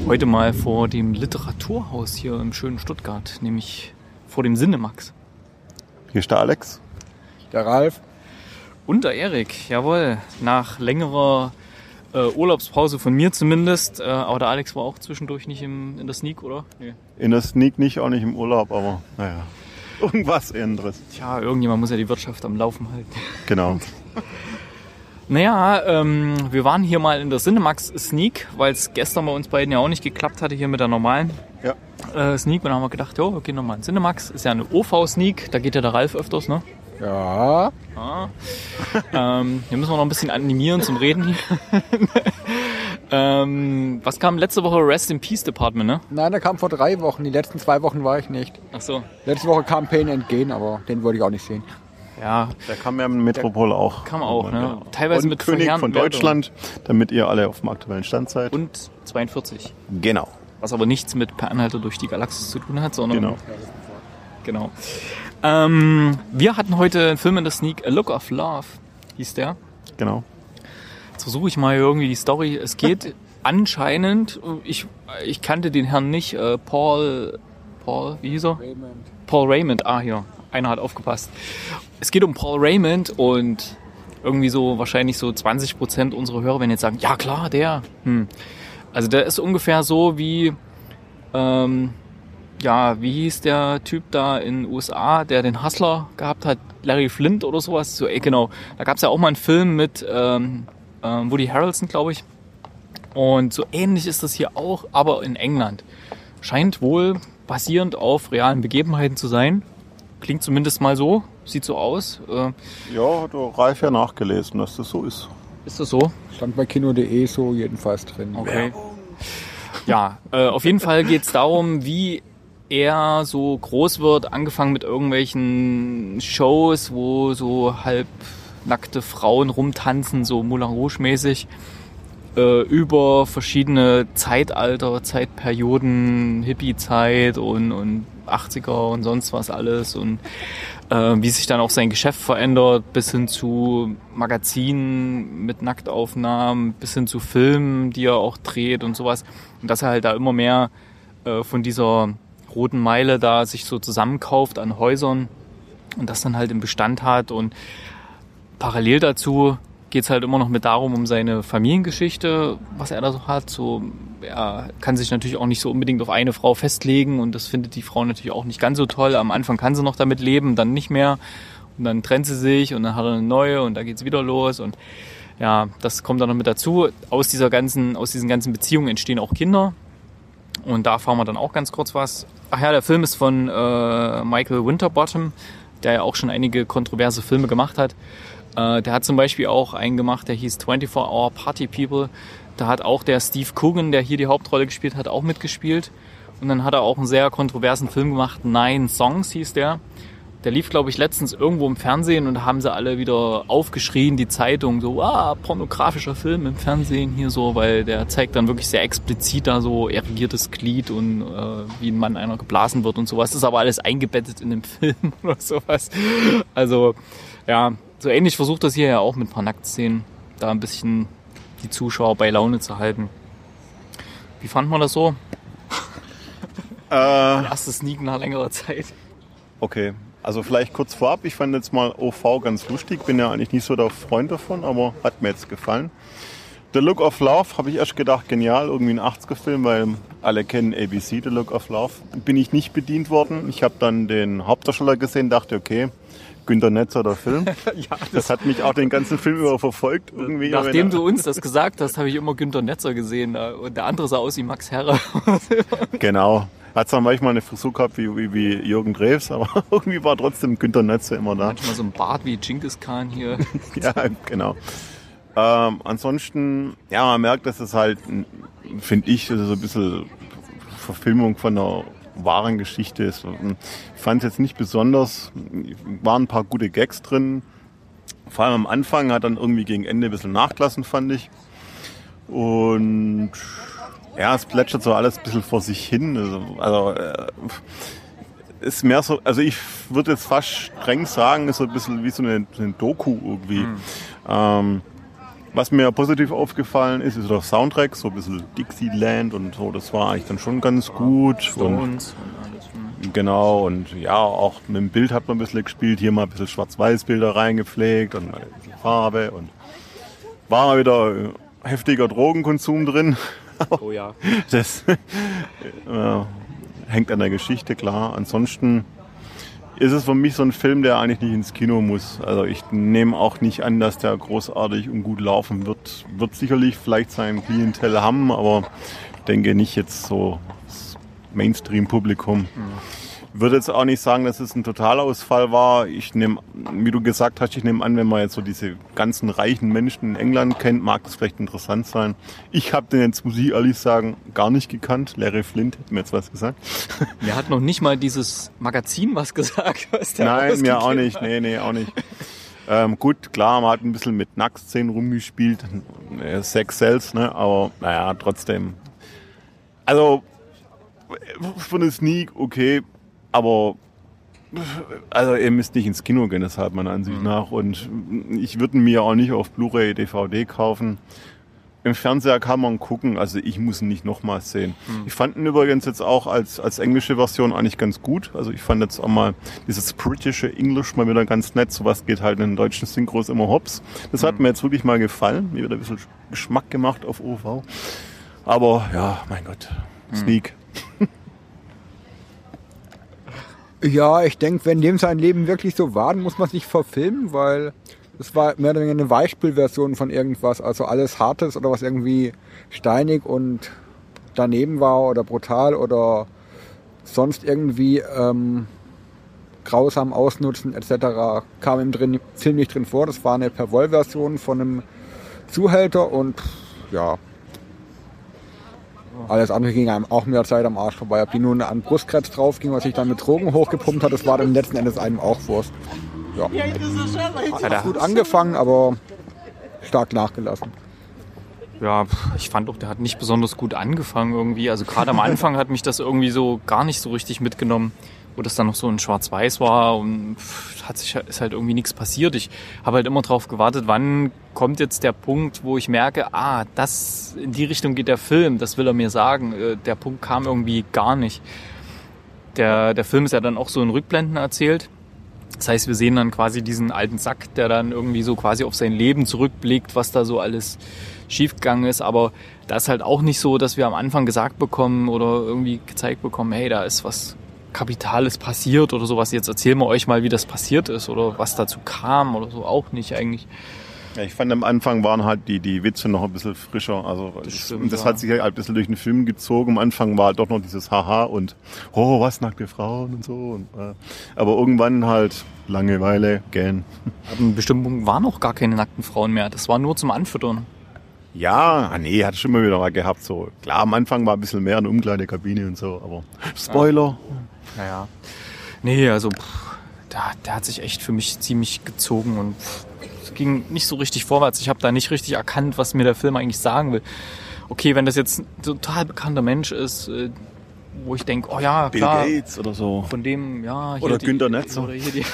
Heute mal vor dem Literaturhaus hier im schönen Stuttgart, nämlich vor dem Cinemax. Hier ist der Alex. Der Ralf. Und der Erik, jawohl. Nach längerer Urlaubspause von mir zumindest. Aber der Alex war auch zwischendurch nicht in der Sneak, oder? Nee. In der Sneak nicht, auch nicht im Urlaub, aber naja, irgendwas anderes. Tja, irgendjemand muss ja die Wirtschaft am Laufen halten. Genau. Naja, wir waren hier mal in der Cinemax Sneak, weil es gestern bei uns beiden ja auch nicht geklappt hatte hier mit der normalen Sneak. Und dann haben wir gedacht, jo, wir gehen nochmal in Cinemax. Ist ja eine OV-Sneak, da geht ja der Ralf öfters, ne? Ja. Hier müssen wir noch ein bisschen animieren zum Reden hier. Was kam letzte Woche? Rest in Peace Department, ne? Nein, der kam vor 3 Wochen. Die letzten 2 Wochen war ich nicht. Ach so. Letzte Woche kam Pain and Gain, aber den wollte ich auch nicht sehen. Ja. Der kam ja im Metropol auch. Kam auch, ne? Ja. Teilweise und mit König von Deutschland, damit ihr alle auf dem aktuellen Stand seid. Und 42. Genau. Was aber nichts mit Per Anhalter durch die Galaxis zu tun hat, sondern... Genau. Wir hatten heute einen Film in der Sneak, A Look of Love, hieß der. Genau. Jetzt versuche ich mal irgendwie die Story. Es geht anscheinend, ich kannte den Herrn nicht, Paul, wie hieß er? Raymond. Paul Raymond, hier, einer hat aufgepasst. Es geht um Paul Raymond und irgendwie so wahrscheinlich so 20% unserer Hörer werden jetzt sagen, ja klar, der. Also der ist ungefähr so wie, wie hieß der Typ da in den USA, der den Hustler gehabt hat, Larry Flint oder sowas. So, genau, da gab es ja auch mal einen Film mit Woody Harrelson, glaube ich. Und so ähnlich ist das hier auch, aber in England. Scheint wohl basierend auf realen Begebenheiten zu sein. Klingt zumindest mal so, sieht so aus. Ja, hat der Ralf ja nachgelesen, dass das so ist. Ist das so? Stand bei Kino.de so jedenfalls drin. Okay. Ja, auf jeden Fall geht es darum, wie er so groß wird, angefangen mit irgendwelchen Shows, wo so halbnackte Frauen rumtanzen, so Moulin Rouge mäßig, über verschiedene Zeitalter, Zeitperioden, Hippie-Zeit und 80er und sonst was alles und wie sich dann auch sein Geschäft verändert, bis hin zu Magazinen mit Nacktaufnahmen, bis hin zu Filmen, die er auch dreht und sowas. Und dass er halt da immer mehr von dieser roten Meile da sich so zusammenkauft an Häusern und das dann halt im Bestand hat. Und parallel dazu geht's halt immer noch mit darum, um seine Familiengeschichte, was er da so hat. So, er kann sich natürlich auch nicht so unbedingt auf eine Frau festlegen und das findet die Frau natürlich auch nicht ganz so toll. Am Anfang kann sie noch damit leben, dann nicht mehr. Und dann trennt sie sich und dann hat er eine neue und da geht's wieder los. Und ja, das kommt dann noch mit dazu. Aus diesen ganzen Beziehungen entstehen auch Kinder. Und da erfahren wir dann auch ganz kurz was. Ach ja, der Film ist von Michael Winterbottom, der ja auch schon einige kontroverse Filme gemacht hat. Der hat zum Beispiel auch einen gemacht, der hieß 24-Hour Party People. Da hat auch der Steve Coogan, der hier die Hauptrolle gespielt hat, auch mitgespielt. Und dann hat er auch einen sehr kontroversen Film gemacht, 9 Songs hieß der. Der lief, glaube ich, letztens irgendwo im Fernsehen und da haben sie alle wieder aufgeschrien, die Zeitung, so, pornografischer Film im Fernsehen hier so, weil der zeigt dann wirklich sehr explizit da so erigiertes Glied und wie ein Mann einer geblasen wird und sowas. Das ist aber alles eingebettet in dem Film oder sowas. Also, ja, so ähnlich versucht das hier ja auch mit ein paar Nacktszenen, da ein bisschen die Zuschauer bei Laune zu halten. Wie fand man das so? Erstes Sneak nach längerer Zeit. Okay, also vielleicht kurz vorab, ich fand jetzt mal OV ganz lustig, bin ja eigentlich nicht so der Freund davon, aber hat mir jetzt gefallen. The Look of Love habe ich erst gedacht, genial, irgendwie ein 80er-Film, weil alle kennen ABC, The Look of Love. Bin ich nicht bedient worden. Ich habe dann den Hauptdarsteller gesehen, dachte, okay, Günter Netzer, der Film. Ja, das hat mich auch den ganzen Film über verfolgt. Irgendwie. Nachdem du uns das gesagt hast, habe ich immer Günter Netzer gesehen. Und der andere sah aus wie Max Herrer. Genau. Hat zwar manchmal eine Frisur gehabt wie Jürgen Drews, aber irgendwie war trotzdem Günter Netzer immer da. Manchmal so ein Bart wie Genghis Khan hier. Ja, genau. Ansonsten, ja, man merkt, dass es halt, finde ich, so ein bisschen Verfilmung von einer wahren Geschichte ist. Ich fand es jetzt nicht besonders, waren ein paar gute Gags drin. Vor allem am Anfang hat dann irgendwie gegen Ende ein bisschen nachgelassen, fand ich. Und ja, es plätschert so alles ein bisschen vor sich hin. Also ist mehr so, also ich würde jetzt fast streng sagen, ist so ein bisschen wie so eine Doku irgendwie. Was mir positiv aufgefallen ist der Soundtrack, so ein bisschen Dixieland und so, das war eigentlich dann schon ganz gut. Stones und alles. Genau, und ja, auch mit dem Bild hat man ein bisschen gespielt, hier mal ein bisschen Schwarz-Weiß-Bilder reingepflegt und ein bisschen Farbe und war mal wieder heftiger Drogenkonsum drin. Oh ja. Das hängt an der Geschichte, klar. Ansonsten ist es für mich so ein Film, der eigentlich nicht ins Kino muss. Also ich nehme auch nicht an, dass der großartig und gut laufen wird. Wird sicherlich vielleicht sein Klientel haben, aber ich denke nicht jetzt so das Mainstream-Publikum. Würde jetzt auch nicht sagen, dass es ein Totalausfall war. Ich nehme, wie du gesagt hast, ich nehme an, wenn man jetzt so diese ganzen reichen Menschen in England kennt, mag das vielleicht interessant sein. Ich habe den jetzt, muss ich ehrlich sagen, gar nicht gekannt. Larry Flint hat mir jetzt was gesagt. Mir hat noch nicht mal dieses Magazin was gesagt. Was der Nein, mir auch rausgegeben nicht. Nee, auch nicht. Gut, klar, man hat ein bisschen mit Nacktszenen rumgespielt. Sex sells, ne? Aber naja, trotzdem. Also, für eine Sneak, okay. Aber also ihr müsst nicht ins Kino gehen, deshalb meiner Ansicht nach. Und ich würde mir auch nicht auf Blu-ray, DVD kaufen. Im Fernseher kann man gucken, also ich muss ihn nicht nochmals sehen. Ich fand ihn übrigens jetzt auch als englische Version eigentlich ganz gut. Also ich fand jetzt auch mal dieses britische English mal wieder ganz nett. Sowas geht halt in den deutschen Synchros immer hops. Das hat mir jetzt wirklich mal gefallen. Mir wird ein bisschen Geschmack gemacht auf OV. Aber ja, mein Gott, Sneak. Ja, ich denke, wenn dem sein Leben wirklich so war, dann muss man es nicht verfilmen, weil es war mehr oder weniger eine Beispielversion von irgendwas. Also alles Hartes oder was irgendwie steinig und daneben war oder brutal oder sonst irgendwie grausam ausnutzen etc. kam im Film nicht drin vor. Das war eine Per-Woll-Version von einem Zuhälter und ja, alles andere ging einem auch mehr Zeit am Arsch vorbei. Ob die nun an Brustkrebs drauf ging, was sich dann mit Drogen hochgepumpt hat, das war dann letzten Endes einem auch Wurst. Ja. Hat gut angefangen, aber stark nachgelassen. Ja, ich fand auch, der hat nicht besonders gut angefangen irgendwie. Also gerade am Anfang hat mich das irgendwie so gar nicht so richtig mitgenommen, wo das dann noch so in Schwarz-Weiß war und ist halt irgendwie nichts passiert. Ich habe halt immer drauf gewartet, wann kommt jetzt der Punkt, wo ich merke, das in die Richtung geht der Film, das will er mir sagen. Der Punkt kam irgendwie gar nicht. Der Film ist ja dann auch so in Rückblenden erzählt. Das heißt, wir sehen dann quasi diesen alten Sack, der dann irgendwie so quasi auf sein Leben zurückblickt, was da so alles schiefgegangen ist. Aber da ist halt auch nicht so, dass wir am Anfang gesagt bekommen oder irgendwie gezeigt bekommen, hey, da ist was Kapitales passiert oder sowas. Jetzt erzählen wir euch mal, wie das passiert ist oder was dazu kam oder so. Auch nicht eigentlich. Ja, ich fand am Anfang waren halt die Witze noch ein bisschen frischer. Also das hat sich halt ein bisschen durch den Film gezogen. Am Anfang war halt doch noch dieses Haha und was, nackte Frauen und so. Und, aber irgendwann halt Langeweile, gähn. Ab einem bestimmten Punkt waren auch gar keine nackten Frauen mehr. Das war nur zum Anfüttern. Ja, hat schon immer wieder mal gehabt. So. Klar, am Anfang war ein bisschen mehr eine Umkleidekabine und so, aber Spoiler. Naja. Nee, also der hat sich echt für mich ziemlich gezogen und es ging nicht so richtig vorwärts. Ich habe da nicht richtig erkannt, was mir der Film eigentlich sagen will. Okay, wenn das jetzt ein total bekannter Mensch ist, wo ich denke, oh ja, klar. Bill Gates oder so. Von dem, ja. Oder Günter Netzer. Oder hier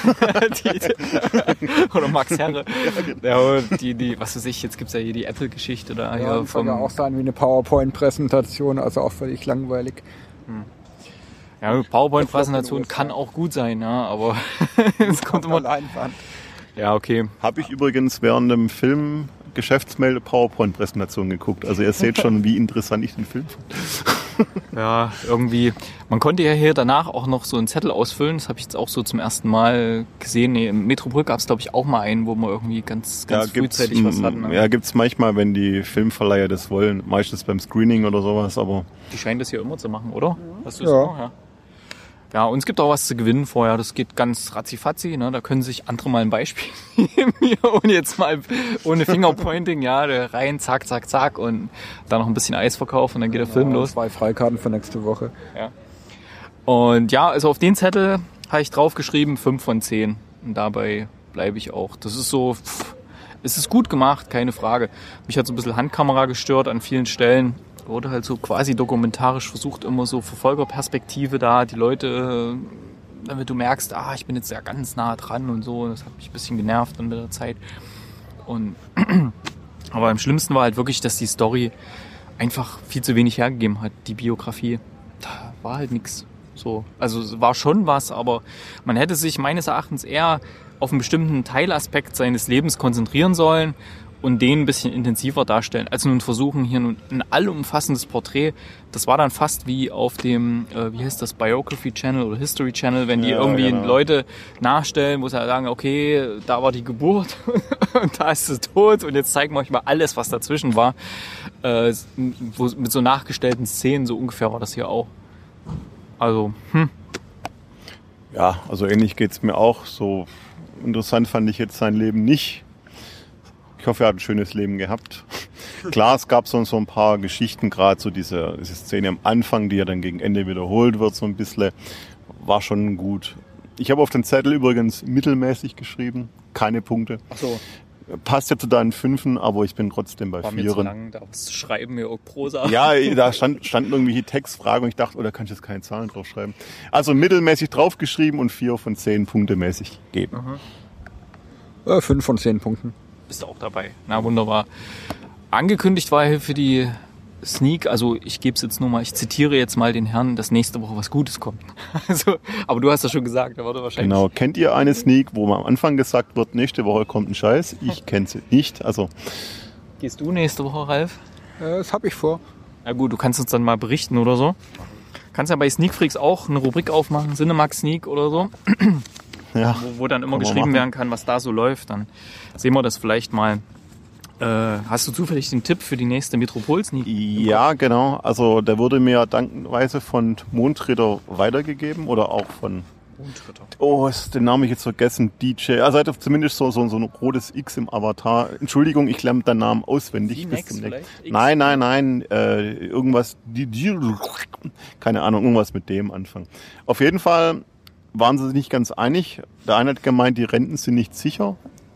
oder Max Herre. Ja, was weiß ich, jetzt gibt's ja hier die Apple-Geschichte da. Ja, das soll ja auch sein wie eine PowerPoint-Präsentation, also auch völlig langweilig. Ja, eine PowerPoint-Präsentation kann auch gut sein, ja, aber es kommt immer... Leinwand. Ja, okay. Habe ich übrigens während dem Film Geschäftsmelde PowerPoint-Präsentation geguckt. Also ihr seht schon, wie interessant ich den Film fand. Ja, irgendwie. Man konnte ja hier danach auch noch so einen Zettel ausfüllen. Das habe ich jetzt auch so zum ersten Mal gesehen. Nee, im Metropol gab es, glaube ich, auch mal einen, wo man irgendwie ganz frühzeitig was hatten. Ja, gibt's manchmal, wenn die Filmverleiher das wollen. Meistens beim Screening oder sowas, aber... Die scheinen das hier immer zu machen, oder? Hast du das auch? Ja. Ja, und es gibt auch was zu gewinnen vorher. Das geht ganz ratzifatzi, ne? Da können sich andere mal ein Beispiel nehmen. Ohne jetzt mal, ohne Fingerpointing, ja, rein, zack, zack, zack und dann noch ein bisschen Eis verkaufen und dann geht der Film los. 2 Freikarten für nächste Woche. Ja. Und ja, also auf den Zettel habe ich draufgeschrieben 5 von 10. Und dabei bleibe ich auch. Das ist so, es ist gut gemacht, keine Frage. Mich hat so ein bisschen Handkamera gestört an vielen Stellen. Wurde halt so quasi dokumentarisch versucht, immer so Verfolgerperspektive da, die Leute, damit du merkst, ich bin jetzt ja ganz nah dran und so. Das hat mich ein bisschen genervt dann mit der Zeit. Und Aber am schlimmsten war halt wirklich, dass die Story einfach viel zu wenig hergegeben hat, die Biografie. Da war halt nichts. So. Also es war schon was, aber man hätte sich meines Erachtens eher auf einen bestimmten Teilaspekt seines Lebens konzentrieren sollen und den ein bisschen intensiver darstellen. Also nun versuchen, hier nun ein allumfassendes Porträt, das war dann fast wie auf dem, wie heißt das, Biography Channel oder History Channel, wenn die irgendwie Leute nachstellen, wo sie sagen, okay, da war die Geburt und da ist es tot und jetzt zeigen wir euch mal alles, was dazwischen war. Mit so nachgestellten Szenen, so ungefähr war das hier auch. Also, Ja, also ähnlich geht's mir auch. So interessant fand ich jetzt sein Leben nicht. Ich hoffe, er hat ein schönes Leben gehabt. Klar, es gab so ein paar Geschichten, gerade so diese Szene am Anfang, die ja dann gegen Ende wiederholt wird, so ein bisschen, war schon gut. Ich habe auf den Zettel übrigens mittelmäßig geschrieben, keine Punkte. ach so, Passt ja zu deinen Fünfen, aber ich bin trotzdem bei war mir zu Vieren. lang, da schreiben wir auch Prosa. Ja, da standen irgendwelche Textfragen und ich dachte, da kann ich jetzt keine Zahlen draufschreiben. Also mittelmäßig draufgeschrieben und 4 von 10 Punkte mäßig geben. 5 von 10 Punkten. Bist du auch dabei. Na, wunderbar. Angekündigt war hier für die Sneak, also ich gebe es jetzt nur mal, ich zitiere jetzt mal den Herrn, dass nächste Woche was Gutes kommt. Also, aber du hast das schon gesagt, da wurde wahrscheinlich... Genau, kennt ihr eine Sneak, wo am Anfang gesagt wird, nächste Woche kommt ein Scheiß? Ich kenne sie nicht, also... Gehst du nächste Woche, Ralf? Das habe ich vor. Na gut, du kannst uns dann mal berichten oder so. Kannst ja bei Sneak Freaks auch eine Rubrik aufmachen, Cinemax Sneak oder so, Ja, wo dann immer Kann man geschrieben machen. werden kann, was da so läuft. Dann sehen wir das vielleicht mal. Hast du zufällig den Tipp für die nächste Metropol-Sneak? ja, genau. Also der wurde mir dankenweise von Mondritter weitergegeben oder auch von... Oh, ist den Namen ich jetzt vergessen. DJ. Also er hat zumindest so ein rotes X im Avatar. Entschuldigung, ich lerne deinen Namen auswendig. Next Bis zum vielleicht? X? Nein. Irgendwas. Keine Ahnung, irgendwas mit dem Anfang. Auf jeden Fall waren sie sich nicht ganz einig. Der eine hat gemeint, die Renten sind nicht sicher.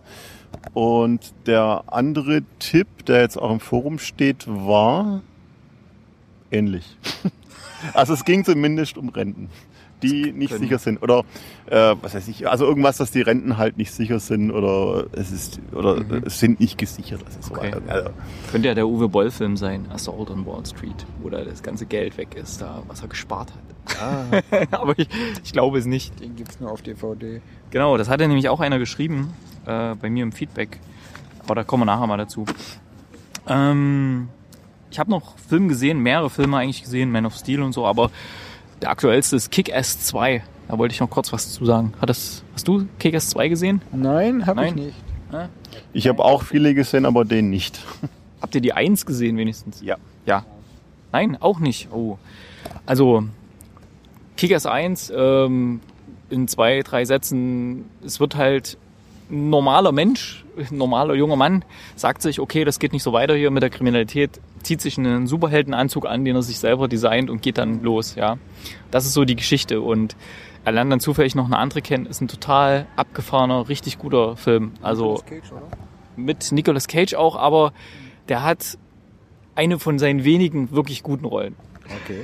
Und der andere Tipp, der jetzt auch im Forum steht, war ähnlich. Also es ging zumindest um Renten, die nicht sicher sind. Oder was weiß ich, also irgendwas, dass die Renten halt nicht sicher sind oder es sind nicht gesichert. Also Okay. also, Könnte ja der Uwe Boll-Film sein, Assault on Wall Street, wo da das ganze Geld weg ist, da was er gespart hat. Aber ich glaube es nicht. Den gibt's nur auf DVD. Genau, das hat ja nämlich auch einer geschrieben, bei mir im Feedback. Aber da kommen wir nachher mal dazu. Ich habe noch Filme gesehen, mehrere Filme eigentlich gesehen, Man of Steel und so, aber der aktuellste ist Kick-Ass 2. Da wollte ich noch kurz was zu sagen. Hast du Kick-Ass 2 gesehen? Nein, habe ich Nein. nicht. ich habe auch viele gesehen, aber den nicht. Habt ihr die 1 gesehen wenigstens? Ja. Ja. Nein, auch nicht. Oh. Also, Kick-Ass 1, in 2, 3 Sätzen, es wird halt ein normaler Mensch, ein normaler junger Mann, sagt sich, okay, das geht nicht so weiter hier mit der Kriminalität, zieht sich einen Superheldenanzug an, den er sich selber designt und geht dann los, ja. Das ist so die Geschichte und er lernt dann zufällig noch eine andere kennen, ist ein total abgefahrener, richtig guter Film. Also Cage, oder? mit Nicolas Cage auch, aber der hat eine von seinen wenigen wirklich guten Rollen. Okay.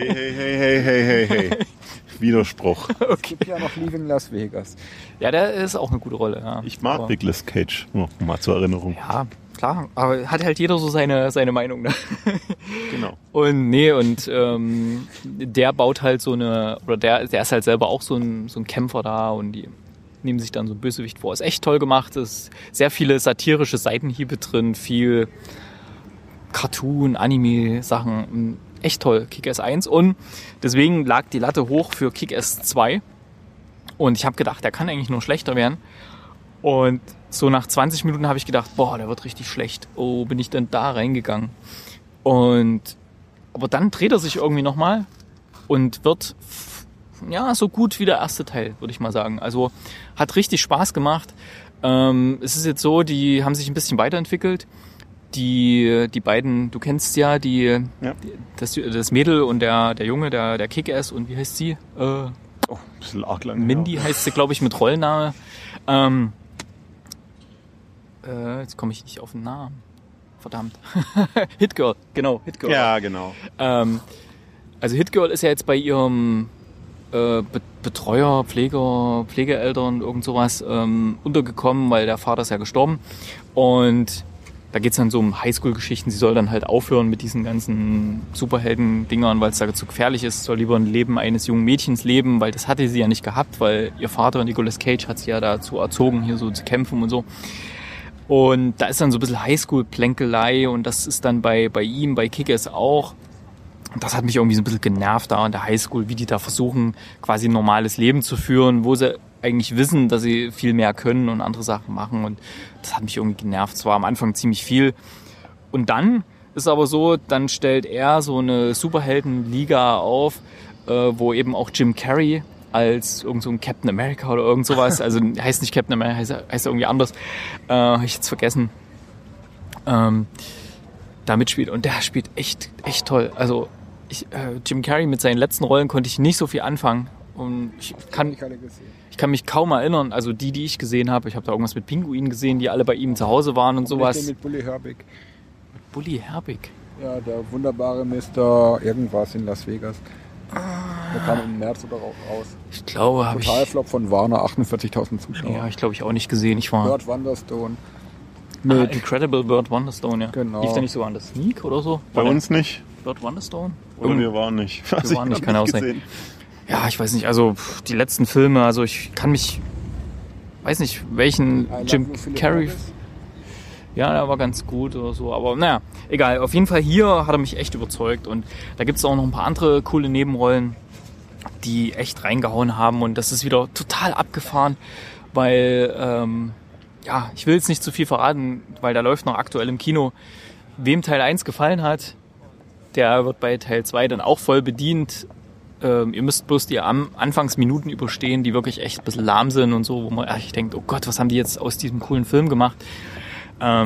Hey. Widerspruch. Es gibt ja noch Leaving Las Vegas. Ja, der ist auch eine gute Rolle. Ja. Ich mag Aber- Nicolas Cage. Nur mal zur Erinnerung. Ja, klar, aber hat halt jeder so seine Meinung. Ne? Genau. Und der baut halt so eine, oder der ist halt selber auch so ein Kämpfer da und die nehmen sich dann so ein Bösewicht vor. Ist echt toll gemacht, ist sehr viele satirische Seitenhiebe drin, viel Cartoon, Anime-Sachen. Echt toll, Kick-Ass 1. Und deswegen lag die Latte hoch für Kick-Ass 2. Und ich habe gedacht, der kann eigentlich nur schlechter werden. Und so nach 20 Minuten habe ich gedacht, boah, der wird richtig schlecht. Oh, bin ich denn da reingegangen? Aber dann dreht er sich irgendwie nochmal und wird so gut wie der erste Teil, würde ich mal sagen. Also hat richtig Spaß gemacht. Es ist jetzt so, die haben sich ein bisschen weiterentwickelt. Die beiden, du kennst ja, das Mädel und der Junge, der Kick-Ass und wie heißt sie? Oh, ein bisschen arg lang. Mindy heißt sie, glaube ich, mit Rollenname. Jetzt komme ich nicht auf den Namen. Verdammt. Hit-Girl, genau, Hit-Girl. Ja, genau. Also Hit-Girl ist ja jetzt bei ihrem Betreuer, Pflegeeltern, irgend sowas untergekommen, weil der Vater ist ja gestorben. Und da geht's dann so um Highschool-Geschichten. Sie soll dann halt aufhören mit diesen ganzen Superhelden-Dingern, weil es da zu gefährlich ist. Soll lieber ein Leben eines jungen Mädchens leben, weil das hatte sie ja nicht gehabt, weil ihr Vater, Nicolas Cage, hat sie ja dazu erzogen, hier so zu kämpfen und so. Und da ist dann so ein bisschen Highschool-Plänkelei und das ist dann bei ihm, bei Kick-Ass auch. Und das hat mich irgendwie so ein bisschen genervt da in der Highschool, wie die da versuchen, quasi ein normales Leben zu führen, wo sie eigentlich wissen, dass sie viel mehr können und andere Sachen machen. Und das hat mich irgendwie genervt. Es war am Anfang ziemlich viel. Und dann ist aber so, dann stellt er so eine Superheldenliga auf, wo eben auch Jim Carrey als irgend so ein Captain America oder irgend sowas, also heißt nicht Captain America, heißt irgendwie anders, habe ich jetzt vergessen, da mitspielt. Und der spielt echt toll. Also Jim Carrey mit seinen letzten Rollen konnte ich nicht so viel anfangen. Und ich kann mich kaum erinnern, also die ich gesehen habe, ich habe da irgendwas mit Pinguinen gesehen, die alle bei ihm zu Hause waren und sowas. Mit Bully Herbig. Bully Herbig? Ja, der wunderbare Mr. irgendwas in Las Vegas. Der kam im März oder raus. Ich glaube, habe ich... Totalflop von Warner, 48.000 Zuschauer. Ja, ich glaube, ich auch nicht gesehen. Ich war... Bird Wonderstone. Mit Incredible Bird Wonderstone, ja. Genau. Lief der nicht sogar an der Sneak oder so? Bei uns nicht. Bird Wonderstone? Oder wir waren nicht. Wir waren nicht, kann auch sein. Ja, ich weiß nicht, also die letzten Filme, also ich kann mich... Weiß nicht, welchen Jim Carrey... Ja, der war ganz gut oder so, aber naja, egal. Auf jeden Fall hier hat er mich echt überzeugt und da gibt es auch noch ein paar andere coole Nebenrollen, die echt reingehauen haben und das ist wieder total abgefahren, weil, ja, ich will jetzt nicht zu viel verraten, weil der läuft noch aktuell im Kino. Wem Teil 1 gefallen hat, der wird bei Teil 2 dann auch voll bedient. Ihr müsst bloß die Anfangsminuten überstehen, die wirklich echt ein bisschen lahm sind und so, wo man echt denkt, oh Gott, was haben die jetzt aus diesem coolen Film gemacht? Ja,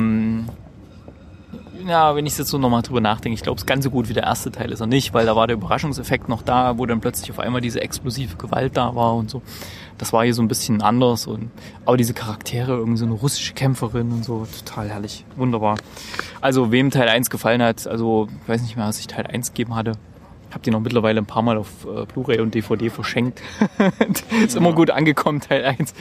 wenn ich jetzt so nochmal drüber nachdenke, ich glaube, es ganz so gut wie der erste Teil ist er nicht, weil da war der Überraschungseffekt noch da, wo dann plötzlich auf einmal diese explosive Gewalt da war und so. Das war hier so ein bisschen anders und aber diese Charaktere, irgendwie so eine russische Kämpferin und so, total herrlich, wunderbar. Also wem Teil 1 gefallen hat, also ich weiß nicht mehr, was ich Teil 1 gegeben hatte. Ich habe den noch mittlerweile ein paar Mal auf Blu-ray und DVD verschenkt. Ist immer gut angekommen, Teil 1.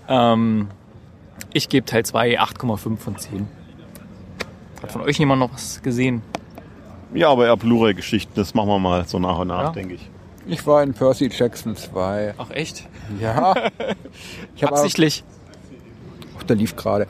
Ich gebe Teil 2 8,5 von 10. Hat von euch jemand noch was gesehen? Ja, aber eher Blu-ray-Geschichten, das machen wir mal so nach und nach, denke ich. Ich war in Percy Jackson 2. Ach echt? Ja. Ich Absichtlich? Der lief gerade.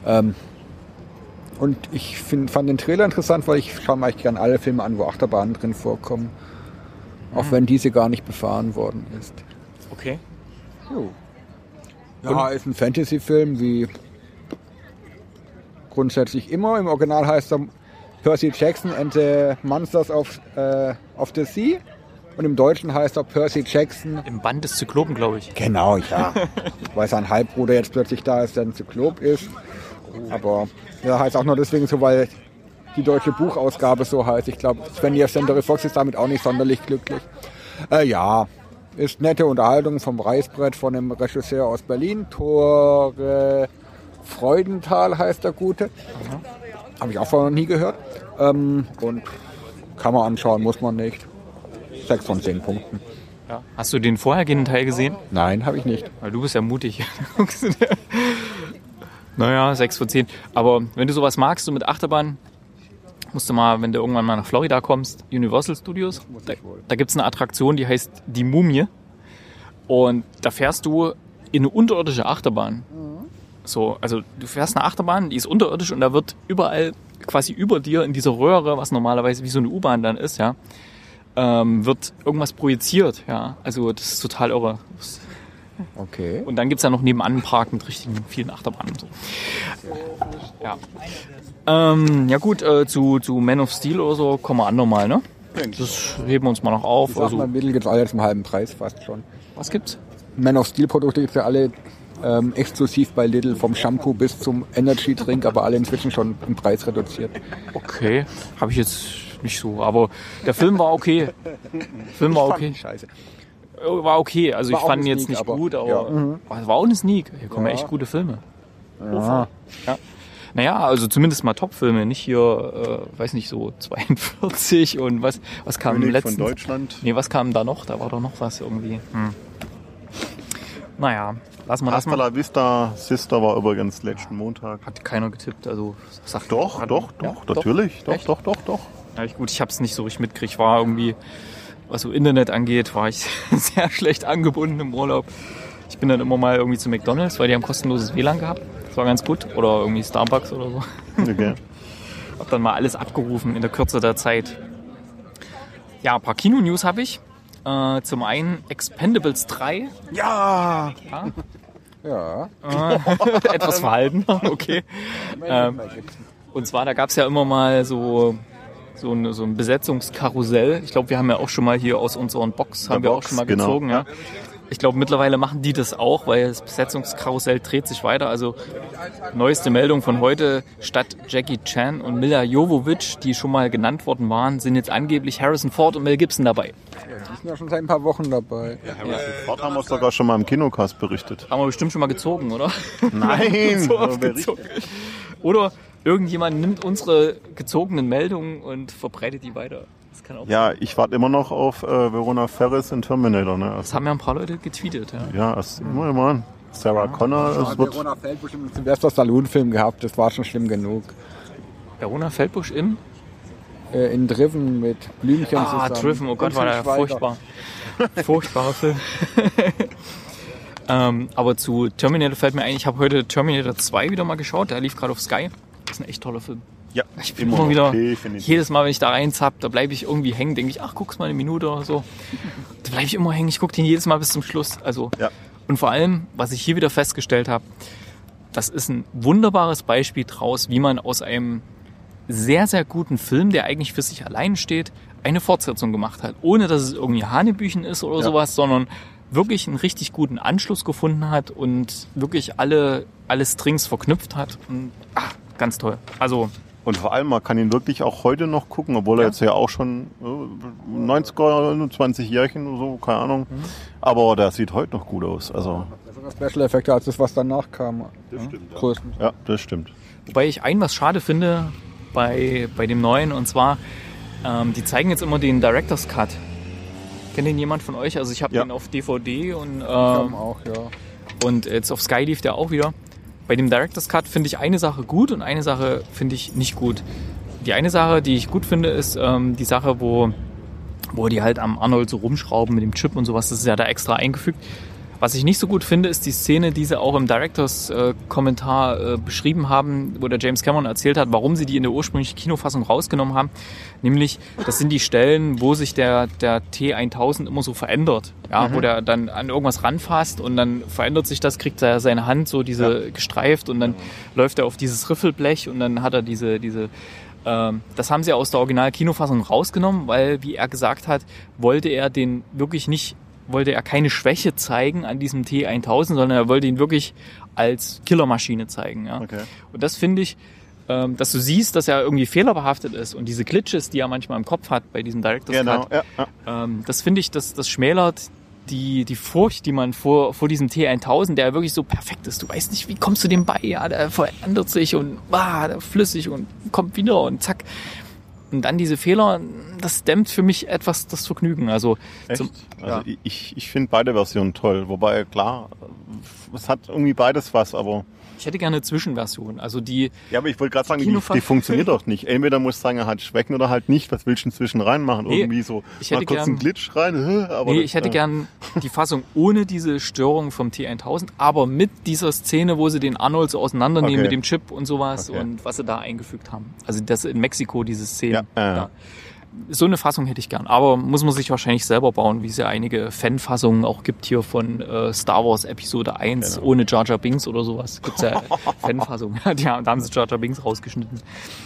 Und ich fand den Trailer interessant, weil ich schaue mir eigentlich gerne alle Filme an, wo Achterbahnen drin vorkommen. Auch wenn diese gar nicht befahren worden ist. Okay. Jo. Ja, ist ein Fantasy-Film, wie grundsätzlich immer. Im Original heißt er Percy Jackson and the Monsters of the Sea. Und im Deutschen heißt er Percy Jackson. Im Band des Zyklopen, glaube ich. Genau, ja. Weil sein Halbbruder jetzt plötzlich da ist, der ein Zyklop ist. Aber er heißt auch nur deswegen so, weil die deutsche Buchausgabe so heißt. Ich glaube, Sven Century Fox ist damit auch nicht sonderlich glücklich. Ja, ist nette Unterhaltung vom Reißbrett von einem Regisseur aus Berlin. Tore Freudenthal heißt der Gute. Habe ich auch vorher noch nie gehört. Und kann man anschauen, muss man nicht. 6 von 10 Punkten. Ja. Hast du den vorhergehenden Teil gesehen? Nein, habe ich nicht. Weil du bist ja mutig. Naja, 6 von 10. Aber wenn du sowas magst, so mit Achterbahn, musst du mal, wenn du irgendwann mal nach Florida kommst, Universal Studios, da gibt es eine Attraktion, die heißt die Mumie. Und da fährst du in eine unterirdische Achterbahn. So, also du fährst eine Achterbahn, die ist unterirdisch und da wird überall quasi über dir in dieser Röhre, was normalerweise wie so eine U-Bahn dann ist, ja, wird irgendwas projiziert, ja. Also das ist total irre. Okay. Und dann gibt es ja noch nebenan einen Park mit richtigen vielen Achterbahnen und so. Ja. Ja gut, zu Man of Steel oder so kommen wir andermal, ne? Das heben wir uns mal noch auf. Die Sachen im Mittel gibt es alle zum halben Preis fast schon. Was gibt's? Man of Steel Produkte gibt es ja alle exklusiv bei Lidl, vom Shampoo bis zum Energy Drink, aber alle inzwischen schon im Preis reduziert. Okay, habe ich jetzt nicht so, aber der Film war okay. Scheiße. War okay, also War ich auch fand ihn eine jetzt Sneak, nicht aber gut, aber ja. war auch eine Sneak. Hier kommen ja echt gute Filme. Ja. Naja, also zumindest mal Top-Filme, nicht hier, weiß nicht, so 42 und was kam im letzten... von Deutschland. Nee, was kam da noch? Da war doch noch was irgendwie. Naja, lassen wir das Hasta la Vista Sister war übrigens letzten Montag. Hat keiner getippt, also sagt Doch, natürlich. Doch. Ja, gut, ich habe es nicht so richtig mitgekriegt. War irgendwie, was so Internet angeht, war ich sehr schlecht angebunden im Urlaub. Ich bin dann immer mal irgendwie zu McDonald's, weil die haben kostenloses WLAN gehabt. Das war ganz gut. Oder irgendwie Starbucks oder so. Okay. Hab dann mal alles abgerufen in der Kürze der Zeit. Ja, ein paar Kino-News habe ich. Zum einen Expendables 3. Ja! Ja. Etwas verhalten, okay. Und zwar, da gab es ja immer mal so ein Besetzungskarussell. Ich glaube, wir haben ja auch schon mal hier aus unseren Box, haben wir auch schon mal gezogen. Genau. Ja. Ich glaube, mittlerweile machen die das auch, weil das Besetzungskarussell dreht sich weiter. Also neueste Meldung von heute, statt Jackie Chan und Milla Jovovich, die schon mal genannt worden waren, sind jetzt angeblich Harrison Ford und Mel Gibson dabei. Ja, die sind ja schon seit ein paar Wochen dabei. Ja, Harrison Ford haben wir sogar schon mal im Kinocast berichtet. Haben wir bestimmt schon mal gezogen, oder? Nein! So oft gezogen. Oder irgendjemand nimmt unsere gezogenen Meldungen und verbreitet die weiter. Das kann auch sein. Ich warte immer noch auf Verona Ferris in Terminator. Ne? Das haben ja ein paar Leute getweetet. Ja, immer an. Sarah Connor. Ja, Verona Feldbusch im Sylvester Stallone-Film gehabt, das war schon schlimm genug. Verona Feldbusch in Driven mit Blümchen zusammen. Driven, oh Gott, war der furchtbar. Furchtbarer Film. Aber zu Terminator fällt mir ein, ich habe heute Terminator 2 wieder mal geschaut, der lief gerade auf Sky. Das ist ein echt toller Film. Ja, ich bin immer wieder, jedes Mal, wenn ich da reinzapp, da bleibe ich irgendwie hängen, denke ich, ach, guck's mal eine Minute oder so. Da bleibe ich immer hängen, ich gucke den jedes Mal bis zum Schluss. Also, ja. Und vor allem, was ich hier wieder festgestellt habe, das ist ein wunderbares Beispiel draus, wie man aus einem sehr, sehr guten Film, der eigentlich für sich allein steht, eine Fortsetzung gemacht hat. Ohne, dass es irgendwie Hanebüchen ist oder sowas, sondern wirklich einen richtig guten Anschluss gefunden hat und wirklich alle Strings verknüpft hat. Und, ganz toll. Also... Und vor allem, man kann ihn wirklich auch heute noch gucken, obwohl er jetzt ja auch schon 90er, 20 Jährchen oder so, keine Ahnung. Aber der sieht heute noch gut aus. Also bessere Special-Effekte als das, was danach kam. Das stimmt. Größtenteils. Ja, das stimmt. Wobei ich was schade finde bei dem Neuen, und zwar, die zeigen jetzt immer den Director's Cut. Kennt den jemand von euch? Also ich habe den auf DVD und auch, ja. Und jetzt auf Sky lief der auch wieder. Bei dem Director's Cut finde ich eine Sache gut und eine Sache finde ich nicht gut. Die eine Sache, die ich gut finde, ist die Sache, wo die halt am Arnold so rumschrauben mit dem Chip und sowas. Das ist ja da extra eingefügt. Was ich nicht so gut finde, ist die Szene, die sie auch im Directors Kommentar beschrieben haben, wo der James Cameron erzählt hat, warum sie die in der ursprünglichen Kinofassung rausgenommen haben. Nämlich, das sind die Stellen, wo sich der T1000 immer so verändert. Ja, wo der dann an irgendwas ranfasst und dann verändert sich das, kriegt er seine Hand so gestreift und dann läuft er auf dieses Riffelblech und dann hat er das haben sie aus der Original-Kinofassung rausgenommen, weil, wie er gesagt hat, wollte er keine Schwäche zeigen an diesem T1000, sondern er wollte ihn wirklich als Killermaschine zeigen. Ja. Okay. Und das finde ich, dass du siehst, dass er irgendwie fehlerbehaftet ist und diese Glitches, die er manchmal im Kopf hat bei diesem Director's Cut, das finde ich, das schmälert die Furcht, die man vor diesem T1000, der wirklich so perfekt ist. Du weißt nicht, wie kommst du dem bei? Ja, der verändert sich und der flüssig und kommt wieder und zack. Und dann diese Fehler, das dämmt für mich etwas das Vergnügen. Also, ich finde beide Versionen toll. Wobei, klar, es hat irgendwie beides was, aber... Ich hätte gerne eine Zwischenversion. Also die. Ja, aber ich wollte gerade sagen, die funktioniert doch nicht. Entweder musst du sagen, er hat Schwächen oder halt nicht. Was willst du inzwischen reinmachen? Irgendwie so mal kurz einen Glitch rein. Aber ich hätte gern die Fassung ohne diese Störung vom T1000, aber mit dieser Szene, wo sie den Arnold so auseinandernehmen mit dem Chip und sowas und was sie da eingefügt haben. Also das in Mexiko, diese Szene. Ja. So eine Fassung hätte ich gern, aber muss man sich wahrscheinlich selber bauen, wie es ja einige Fanfassungen auch gibt hier von Star Wars Episode 1 ohne Jar Jar Binks oder sowas. Gibt's ja Fanfassungen. Ja, da haben sie Jar Jar Binks rausgeschnitten.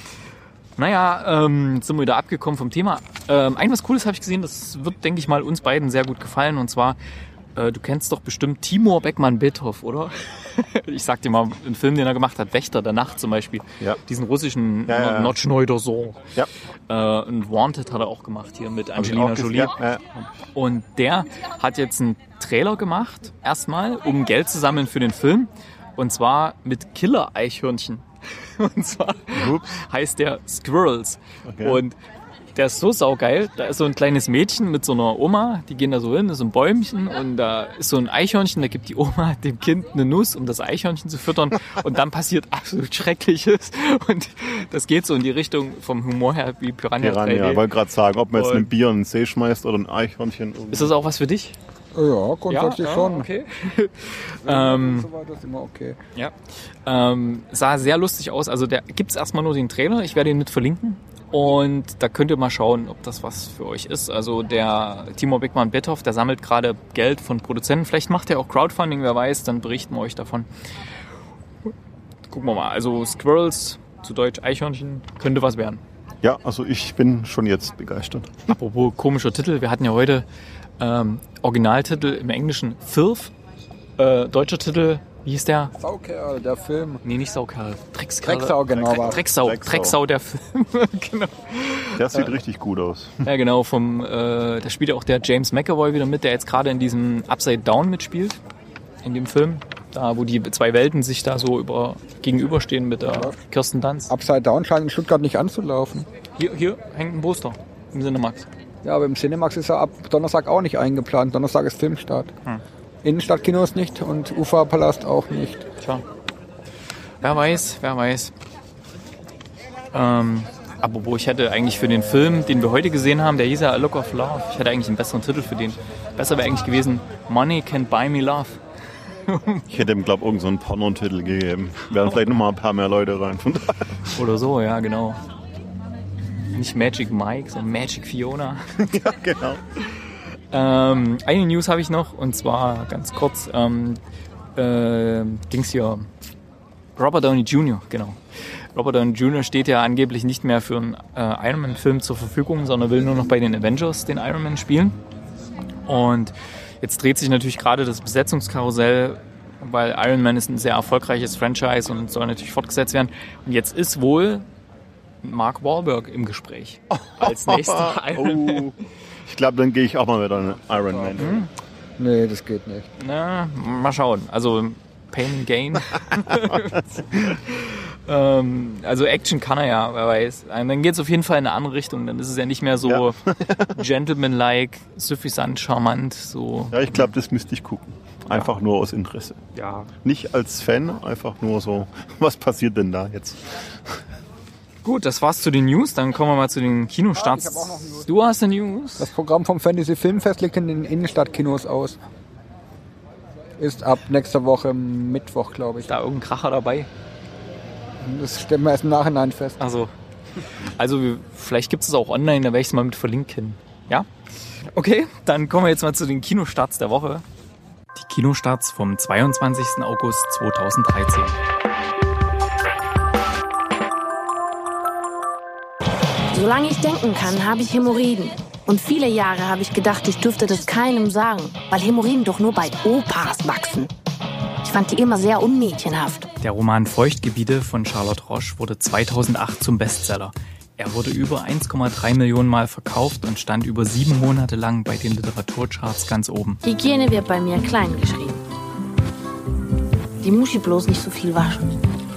Naja, sind wir wieder abgekommen vom Thema. Ein was Cooles habe ich gesehen, das wird, denke ich mal, uns beiden sehr gut gefallen, und zwar, du kennst doch bestimmt Timur Beckmann-Betthoff, oder? Ich sag dir mal, einen Film, den er gemacht hat, Wächter der Nacht zum Beispiel. Ja. Diesen russischen Notchnoy Dozor. Ja. Und Wanted hat er auch gemacht hier mit Angelina Jolie. Ja. Und der hat jetzt einen Trailer gemacht, erstmal, um Geld zu sammeln für den Film. Und zwar mit Killer-Eichhörnchen. Und zwar heißt der Squirrels. Okay. Und Der ist so saugeil. Da ist so ein kleines Mädchen mit so einer Oma, die gehen da so hin, das ist ein Bäumchen und da ist so ein Eichhörnchen, da gibt die Oma dem Kind eine Nuss, um das Eichhörnchen zu füttern und dann passiert absolut Schreckliches und das geht so in die Richtung vom Humor her wie Piranha 3D. Ich wollte gerade sagen, ob man jetzt ein Bier in den See schmeißt oder ein Eichhörnchen. Ist das auch was für dich? Ja, grundsätzlich schon. Okay. So weiter ist immer okay. Ja. Sah sehr lustig aus. Also der gibt's erstmal nur den Trailer. Ich werde ihn mit verlinken. Und da könnt ihr mal schauen, ob das was für euch ist. Also der Timur Bekmambetov, der sammelt gerade Geld von Produzenten. Vielleicht macht er auch Crowdfunding, wer weiß, dann berichten wir euch davon. Gucken wir mal. Also Squirrels, zu Deutsch Eichhörnchen, könnte was werden. Ja, also ich bin schon jetzt begeistert. Apropos komischer Titel, wir hatten ja heute Originaltitel im Englischen Filth, deutscher Titel, wie hieß der? Saukerl, der Film. Nee, nicht Saukerl. Dreckskerl. Drecksau, genau. Drecksau, der Film. Genau. Der sieht richtig gut aus. Ja, genau. Da spielt auch der James McAvoy wieder mit, der jetzt gerade in diesem Upside Down mitspielt. In dem Film. Da, wo die zwei Welten sich da so gegenüberstehen mit der Kirsten Dunst. Upside Down scheint in Stuttgart nicht anzulaufen. Hier hängt ein Poster im Cinemax. Ja, aber im Cinemax ist er ab Donnerstag auch nicht eingeplant. Donnerstag ist Filmstart. Innenstadtkinos nicht und Uferpalast auch nicht. Tja. Wer weiß. Apropos, ich hätte eigentlich für den Film, den wir heute gesehen haben, der hieß ja A Look of Love, ich hätte eigentlich einen besseren Titel für den. Besser wäre eigentlich gewesen, Money Can't Buy Me Love. Ich hätte ihm, glaube ich, irgendeinen so Pornotitel gegeben. Wären vielleicht nochmal ein paar mehr Leute rein. Oder so, ja, genau. Nicht Magic Mike, sondern Magic Fiona. Ja, genau. Eine News habe ich noch, und zwar ganz kurz, ging's hier Robert Downey Jr., genau. Robert Downey Jr. steht ja angeblich nicht mehr für einen Iron Man-Film zur Verfügung, sondern will nur noch bei den Avengers den Iron Man spielen. Und jetzt dreht sich natürlich gerade das Besetzungskarussell, weil Iron Man ist ein sehr erfolgreiches Franchise und soll natürlich fortgesetzt werden. Und jetzt ist wohl Mark Wahlberg im Gespräch als nächster Iron Man. Ich glaube, dann gehe ich auch mal wieder in Iron Man. Nee, das geht nicht. Na, mal schauen. Also Pain and Gain. Also Action kann er ja, wer weiß. Dann geht es auf jeden Fall in eine andere Richtung. Dann ist es ja nicht mehr so gentleman-like, suffisant, charmant. So. Ja, ich glaube, das müsste ich gucken. Einfach nur aus Interesse. Ja. Nicht als Fan, einfach nur so, was passiert denn da jetzt? Gut, das war's zu den News. Dann kommen wir mal zu den Kinostarts. Ich hab auch noch News. Du hast eine News? Das Programm vom Fantasy Filmfest liegt in den Innenstadtkinos aus. Ist ab nächster Woche Mittwoch, glaube ich. Ist da irgendein Kracher dabei? Das stellen wir erst im Nachhinein fest. Also vielleicht gibt es auch online, da werde ich es mal mit verlinken. Ja? Okay, dann kommen wir jetzt mal zu den Kinostarts der Woche. Die Kinostarts vom 22. August 2013. Solange ich denken kann, habe ich Hämorrhoiden. Und viele Jahre habe ich gedacht, ich dürfte das keinem sagen, weil Hämorrhoiden doch nur bei Opas wachsen. Ich fand die immer sehr unmädchenhaft. Der Roman Feuchtgebiete von Charlotte Roche wurde 2008 zum Bestseller. Er wurde über 1,3 Millionen Mal verkauft und stand über 7 Monate lang bei den Literaturcharts ganz oben. Hygiene wird bei mir klein geschrieben. Die Muschi bloß nicht so viel waschen.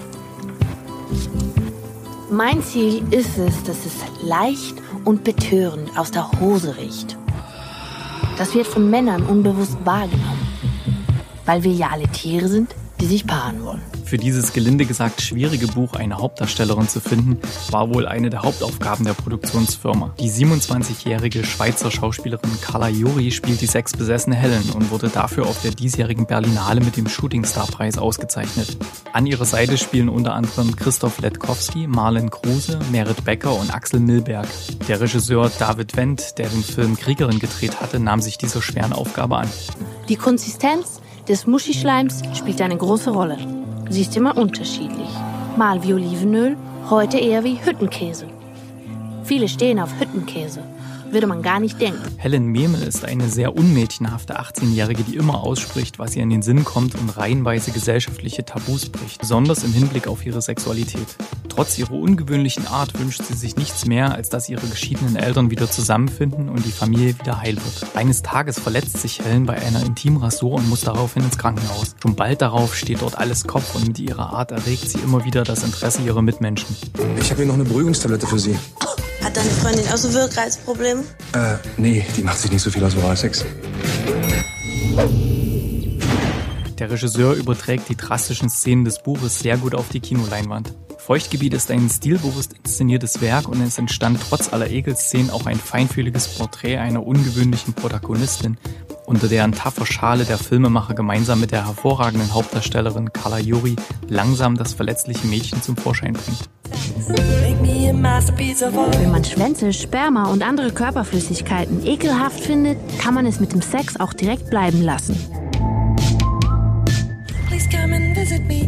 Mein Ziel ist es, dass es leicht und betörend aus der Hose riecht. Das wird von Männern unbewusst wahrgenommen, weil wir ja alle Tiere sind, die sich paaren wollen. Für dieses gelinde gesagt schwierige Buch eine Hauptdarstellerin zu finden, war wohl eine der Hauptaufgaben der Produktionsfirma. Die 27-jährige Schweizer Schauspielerin Carla Juri spielt die sexbesessene Helen und wurde dafür auf der diesjährigen Berlinale mit dem Shootingstar-Preis ausgezeichnet. An ihrer Seite spielen unter anderem Christoph Ledkowski, Marlen Kruse, Merit Becker und Axel Milberg. Der Regisseur David Wendt, der den Film Kriegerin gedreht hatte, nahm sich dieser schweren Aufgabe an. Die Konsistenz des Muschischleims spielt eine große Rolle. Sie ist immer unterschiedlich. Mal wie Olivenöl, heute eher wie Hüttenkäse. Viele stehen auf Hüttenkäse. Würde man gar nicht denken. Helen Memel ist eine sehr unmädchenhafte 18-Jährige, die immer ausspricht, was ihr in den Sinn kommt und reihenweise gesellschaftliche Tabus bricht, besonders im Hinblick auf ihre Sexualität. Trotz ihrer ungewöhnlichen Art wünscht sie sich nichts mehr, als dass ihre geschiedenen Eltern wieder zusammenfinden und die Familie wieder heil wird. Eines Tages verletzt sich Helen bei einer Intimrasur und muss daraufhin ins Krankenhaus. Schon bald darauf steht dort alles Kopf und mit ihrer Art erregt sie immer wieder das Interesse ihrer Mitmenschen. Ich habe hier noch eine Beruhigungstablette für Sie. Hat deine Freundin auch so Wirkreizprobleme? Nee, die macht sich nicht so viel aus Oralsex. Der Regisseur überträgt die drastischen Szenen des Buches sehr gut auf die Kinoleinwand. Feuchtgebiet ist ein stilbewusst inszeniertes Werk und es entstand trotz aller Ekelszenen auch ein feinfühliges Porträt einer ungewöhnlichen Protagonistin, unter deren taffer Schale der Filmemacher gemeinsam mit der hervorragenden Hauptdarstellerin Carla Juri langsam das verletzliche Mädchen zum Vorschein bringt. Wenn man Schwänze, Sperma und andere Körperflüssigkeiten ekelhaft findet, kann man es mit dem Sex auch direkt bleiben lassen. Please come and visit me.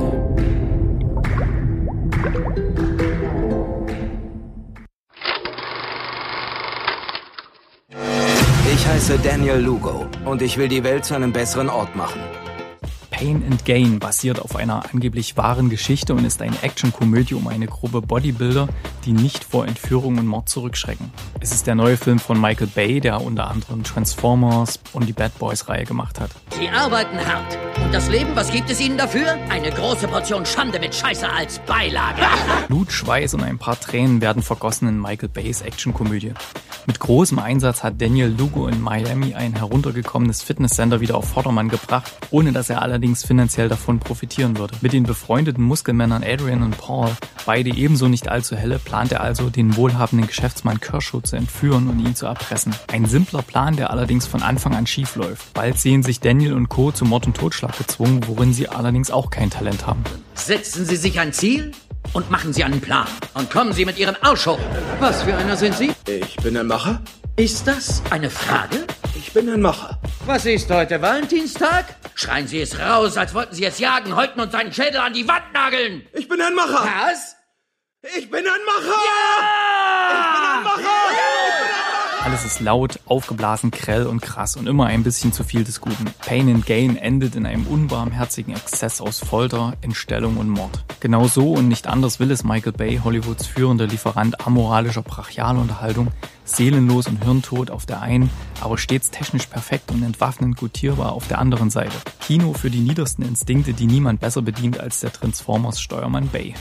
Ich heiße Daniel Lugo und ich will die Welt zu einem besseren Ort machen. Pain and Gain basiert auf einer angeblich wahren Geschichte und ist eine Actionkomödie um eine Gruppe Bodybuilder, die nicht vor Entführung und Mord zurückschrecken. Es ist der neue Film von Michael Bay, der unter anderem Transformers und die Bad Boys-Reihe gemacht hat. Sie arbeiten hart. Und das Leben, was gibt es ihnen dafür? Eine große Portion Schande mit Scheiße als Beilage. Blut, Schweiß und ein paar Tränen werden vergossen in Michael Bays Actionkomödie. Mit großem Einsatz hat Daniel Lugo in Miami ein heruntergekommenes Fitnesscenter wieder auf Vordermann gebracht, ohne dass er allerdings finanziell davon profitieren würde. Mit den befreundeten Muskelmännern Adrian und Paul, beide ebenso nicht allzu helle, plant er also, den wohlhabenden Geschäftsmann Kershaw zu entführen und ihn zu erpressen. Ein simpler Plan, der allerdings von Anfang an schief läuft. Bald sehen sich Daniel und Co. zu Mord und Totschlag gezwungen, worin sie allerdings auch kein Talent haben. Setzen Sie sich ein Ziel und machen Sie einen Plan. Und kommen Sie mit Ihren Arsch hoch. Was für einer sind Sie? Ich bin ein Macher. Ist das eine Frage? Ich bin ein Macher. Was ist heute, Valentinstag? Schreien Sie es raus, als wollten Sie es jagen, häuten und seinen Schädel an die Wand nageln. Ich bin ein Macher. Was? Ich bin ein Macher. Ja! Ich bin ein Macher. Alles ist laut, aufgeblasen, grell und krass und immer ein bisschen zu viel des Guten. Pain and Gain endet in einem unbarmherzigen Exzess aus Folter, Entstellung und Mord. Genau so und nicht anders will es Michael Bay, Hollywoods führender Lieferant amoralischer Brachialunterhaltung, seelenlos und hirntot auf der einen, aber stets technisch perfekt und entwaffnend gutierbar auf der anderen Seite. Kino für die niedersten Instinkte, die niemand besser bedient als der Transformers-Steuermann Bay.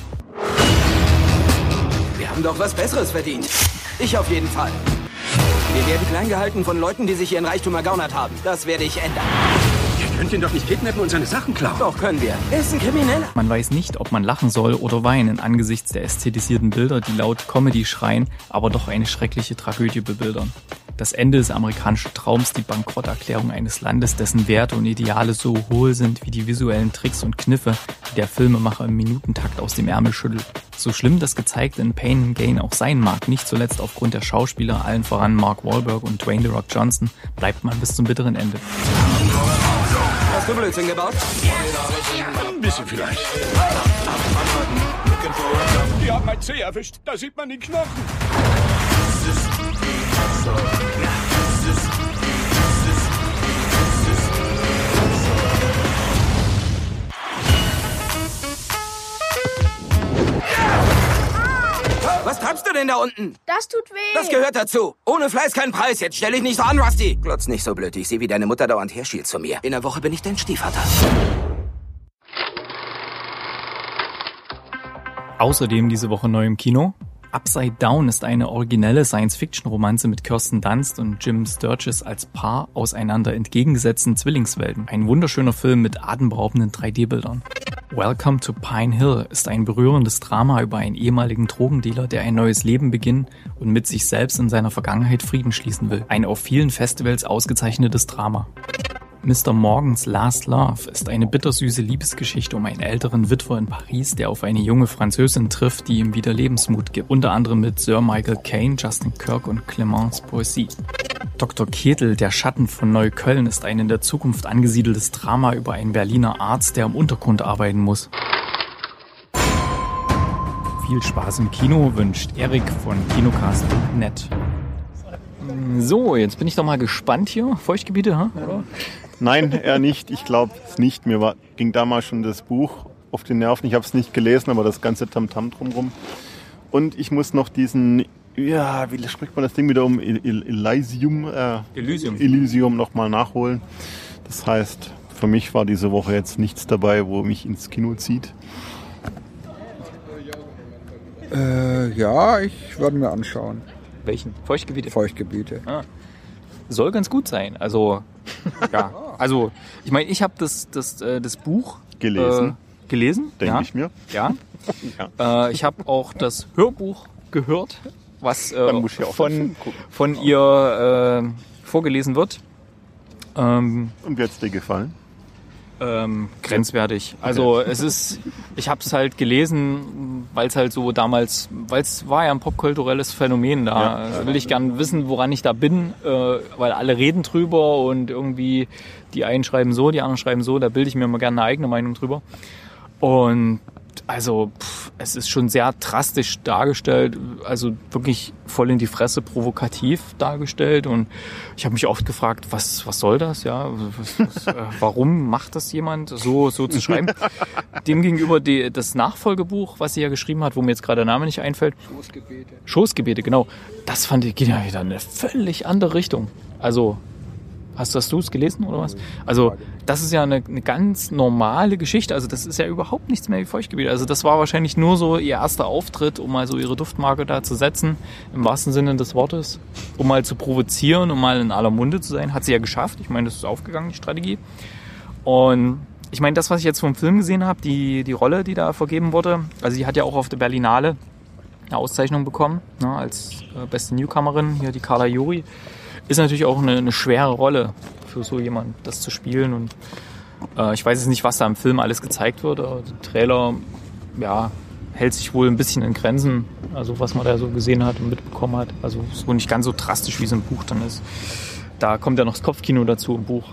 Wir haben doch was Besseres verdient. Ich auf jeden Fall. Wir werden klein gehalten von Leuten, die sich ihren Reichtum ergaunert haben. Das werde ich ändern. Ihr könnt ihn doch nicht kidnappen und seine Sachen klauen. Doch, können wir. Er ist ein Krimineller. Man weiß nicht, ob man lachen soll oder weinen angesichts der ästhetisierten Bilder, die laut Comedy schreien, aber doch eine schreckliche Tragödie bebildern. Das Ende des amerikanischen Traums, die Bankrotterklärung eines Landes, dessen Werte und Ideale so hohl sind wie die visuellen Tricks und Kniffe, die der Filmemacher im Minutentakt aus dem Ärmel schüttelt. So schlimm das Gezeigte in Pain and Gain auch sein mag, nicht zuletzt aufgrund der Schauspieler, allen voran Mark Wahlberg und Dwayne The Rock Johnson, bleibt man bis zum bitteren Ende. Hast du Blödsinn gebaut? Ein bisschen vielleicht. Die haben mein Zeh erwischt. Da sieht man die Knochen. Was treibst du denn da unten? Das tut weh. Das gehört dazu. Ohne Fleiß kein Preis. Jetzt stell dich nicht so an, Rusty. Glotz nicht so blöd. Ich sehe, wie deine Mutter dauernd herschielt zu mir. In der Woche bin ich dein Stiefvater. Außerdem diese Woche neu im Kino. Upside Down ist eine originelle Science-Fiction-Romanze mit Kirsten Dunst und Jim Sturgis als Paar aus einander entgegengesetzten Zwillingswelten. Ein wunderschöner Film mit atemberaubenden 3D-Bildern. Welcome to Pine Hill ist ein berührendes Drama über einen ehemaligen Drogendealer, der ein neues Leben beginnen und mit sich selbst in seiner Vergangenheit Frieden schließen will. Ein auf vielen Festivals ausgezeichnetes Drama. Mr. Morgans Last Love ist eine bittersüße Liebesgeschichte um einen älteren Witwer in Paris, der auf eine junge Französin trifft, die ihm wieder Lebensmut gibt. Unter anderem mit Sir Michael Caine, Justin Kirk und Clémence Poissy. Dr. Ketel, der Schatten von Neukölln, ist ein in der Zukunft angesiedeltes Drama über einen Berliner Arzt, der im Untergrund arbeiten muss. Viel Spaß im Kino wünscht Erik von Kinocast.net. So, jetzt bin ich doch mal gespannt hier. Feuchtgebiete, oder? Nein, eher nicht. Ich glaube es nicht. Mir ging damals schon das Buch auf die Nerven. Ich habe es nicht gelesen, aber das ganze Tamtam drumherum. Und ich muss noch diesen, ja, wie spricht man das Ding wieder um? Elysium nochmal nachholen. Das heißt, für mich war diese Woche jetzt nichts dabei, wo mich ins Kino zieht. Ja, ich würde mir anschauen. Welchen? Feuchtgebiete? Feuchtgebiete. Ah. Soll ganz gut sein. Also, ja. Also, ich meine, ich habe das Buch Gelesen. Denke ich mir. Ja. Ich habe auch das Hörbuch gehört, was von ihr vorgelesen wird. Und wie hat's dir gefallen? Grenzwertig. Also ich habe es halt gelesen, weil es halt so damals, weil es war ja ein popkulturelles Phänomen da. Ja. Will ich gern wissen, woran ich da bin, weil alle reden drüber und irgendwie die einen schreiben so, die anderen schreiben so, da bilde ich mir immer gerne eine eigene Meinung drüber. Und also es ist schon sehr drastisch dargestellt, also wirklich voll in die Fresse provokativ dargestellt und ich habe mich oft gefragt, was soll das, ja, warum macht das jemand so zu schreiben? Demgegenüber das Nachfolgebuch, was sie ja geschrieben hat, wo mir jetzt gerade der Name nicht einfällt. Schoßgebete, genau. Das fand ich, geht ja wieder in eine völlig andere Richtung. Also hast du es gelesen oder was? Also das ist ja eine ganz normale Geschichte. Also das ist ja überhaupt nichts mehr wie Feuchtgebiete. Also das war wahrscheinlich nur so ihr erster Auftritt, um mal so ihre Duftmarke da zu setzen, im wahrsten Sinne des Wortes, um mal zu provozieren, um mal in aller Munde zu sein. Hat sie ja geschafft. Ich meine, das ist aufgegangen, die Strategie. Und ich meine, das, was ich jetzt vom Film gesehen habe, die Rolle, die da vergeben wurde, also sie hat ja auch auf der Berlinale eine Auszeichnung bekommen, ne, als beste Newcomerin, hier die Carla Juri. Ist natürlich auch eine schwere Rolle für so jemand, das zu spielen. Und ich weiß jetzt nicht, was da im Film alles gezeigt wird. Aber der Trailer hält sich wohl ein bisschen in Grenzen, also was man da so gesehen hat und mitbekommen hat. Also ist wohl nicht ganz so drastisch, wie es im Buch dann ist. Da kommt ja noch das Kopfkino dazu im Buch.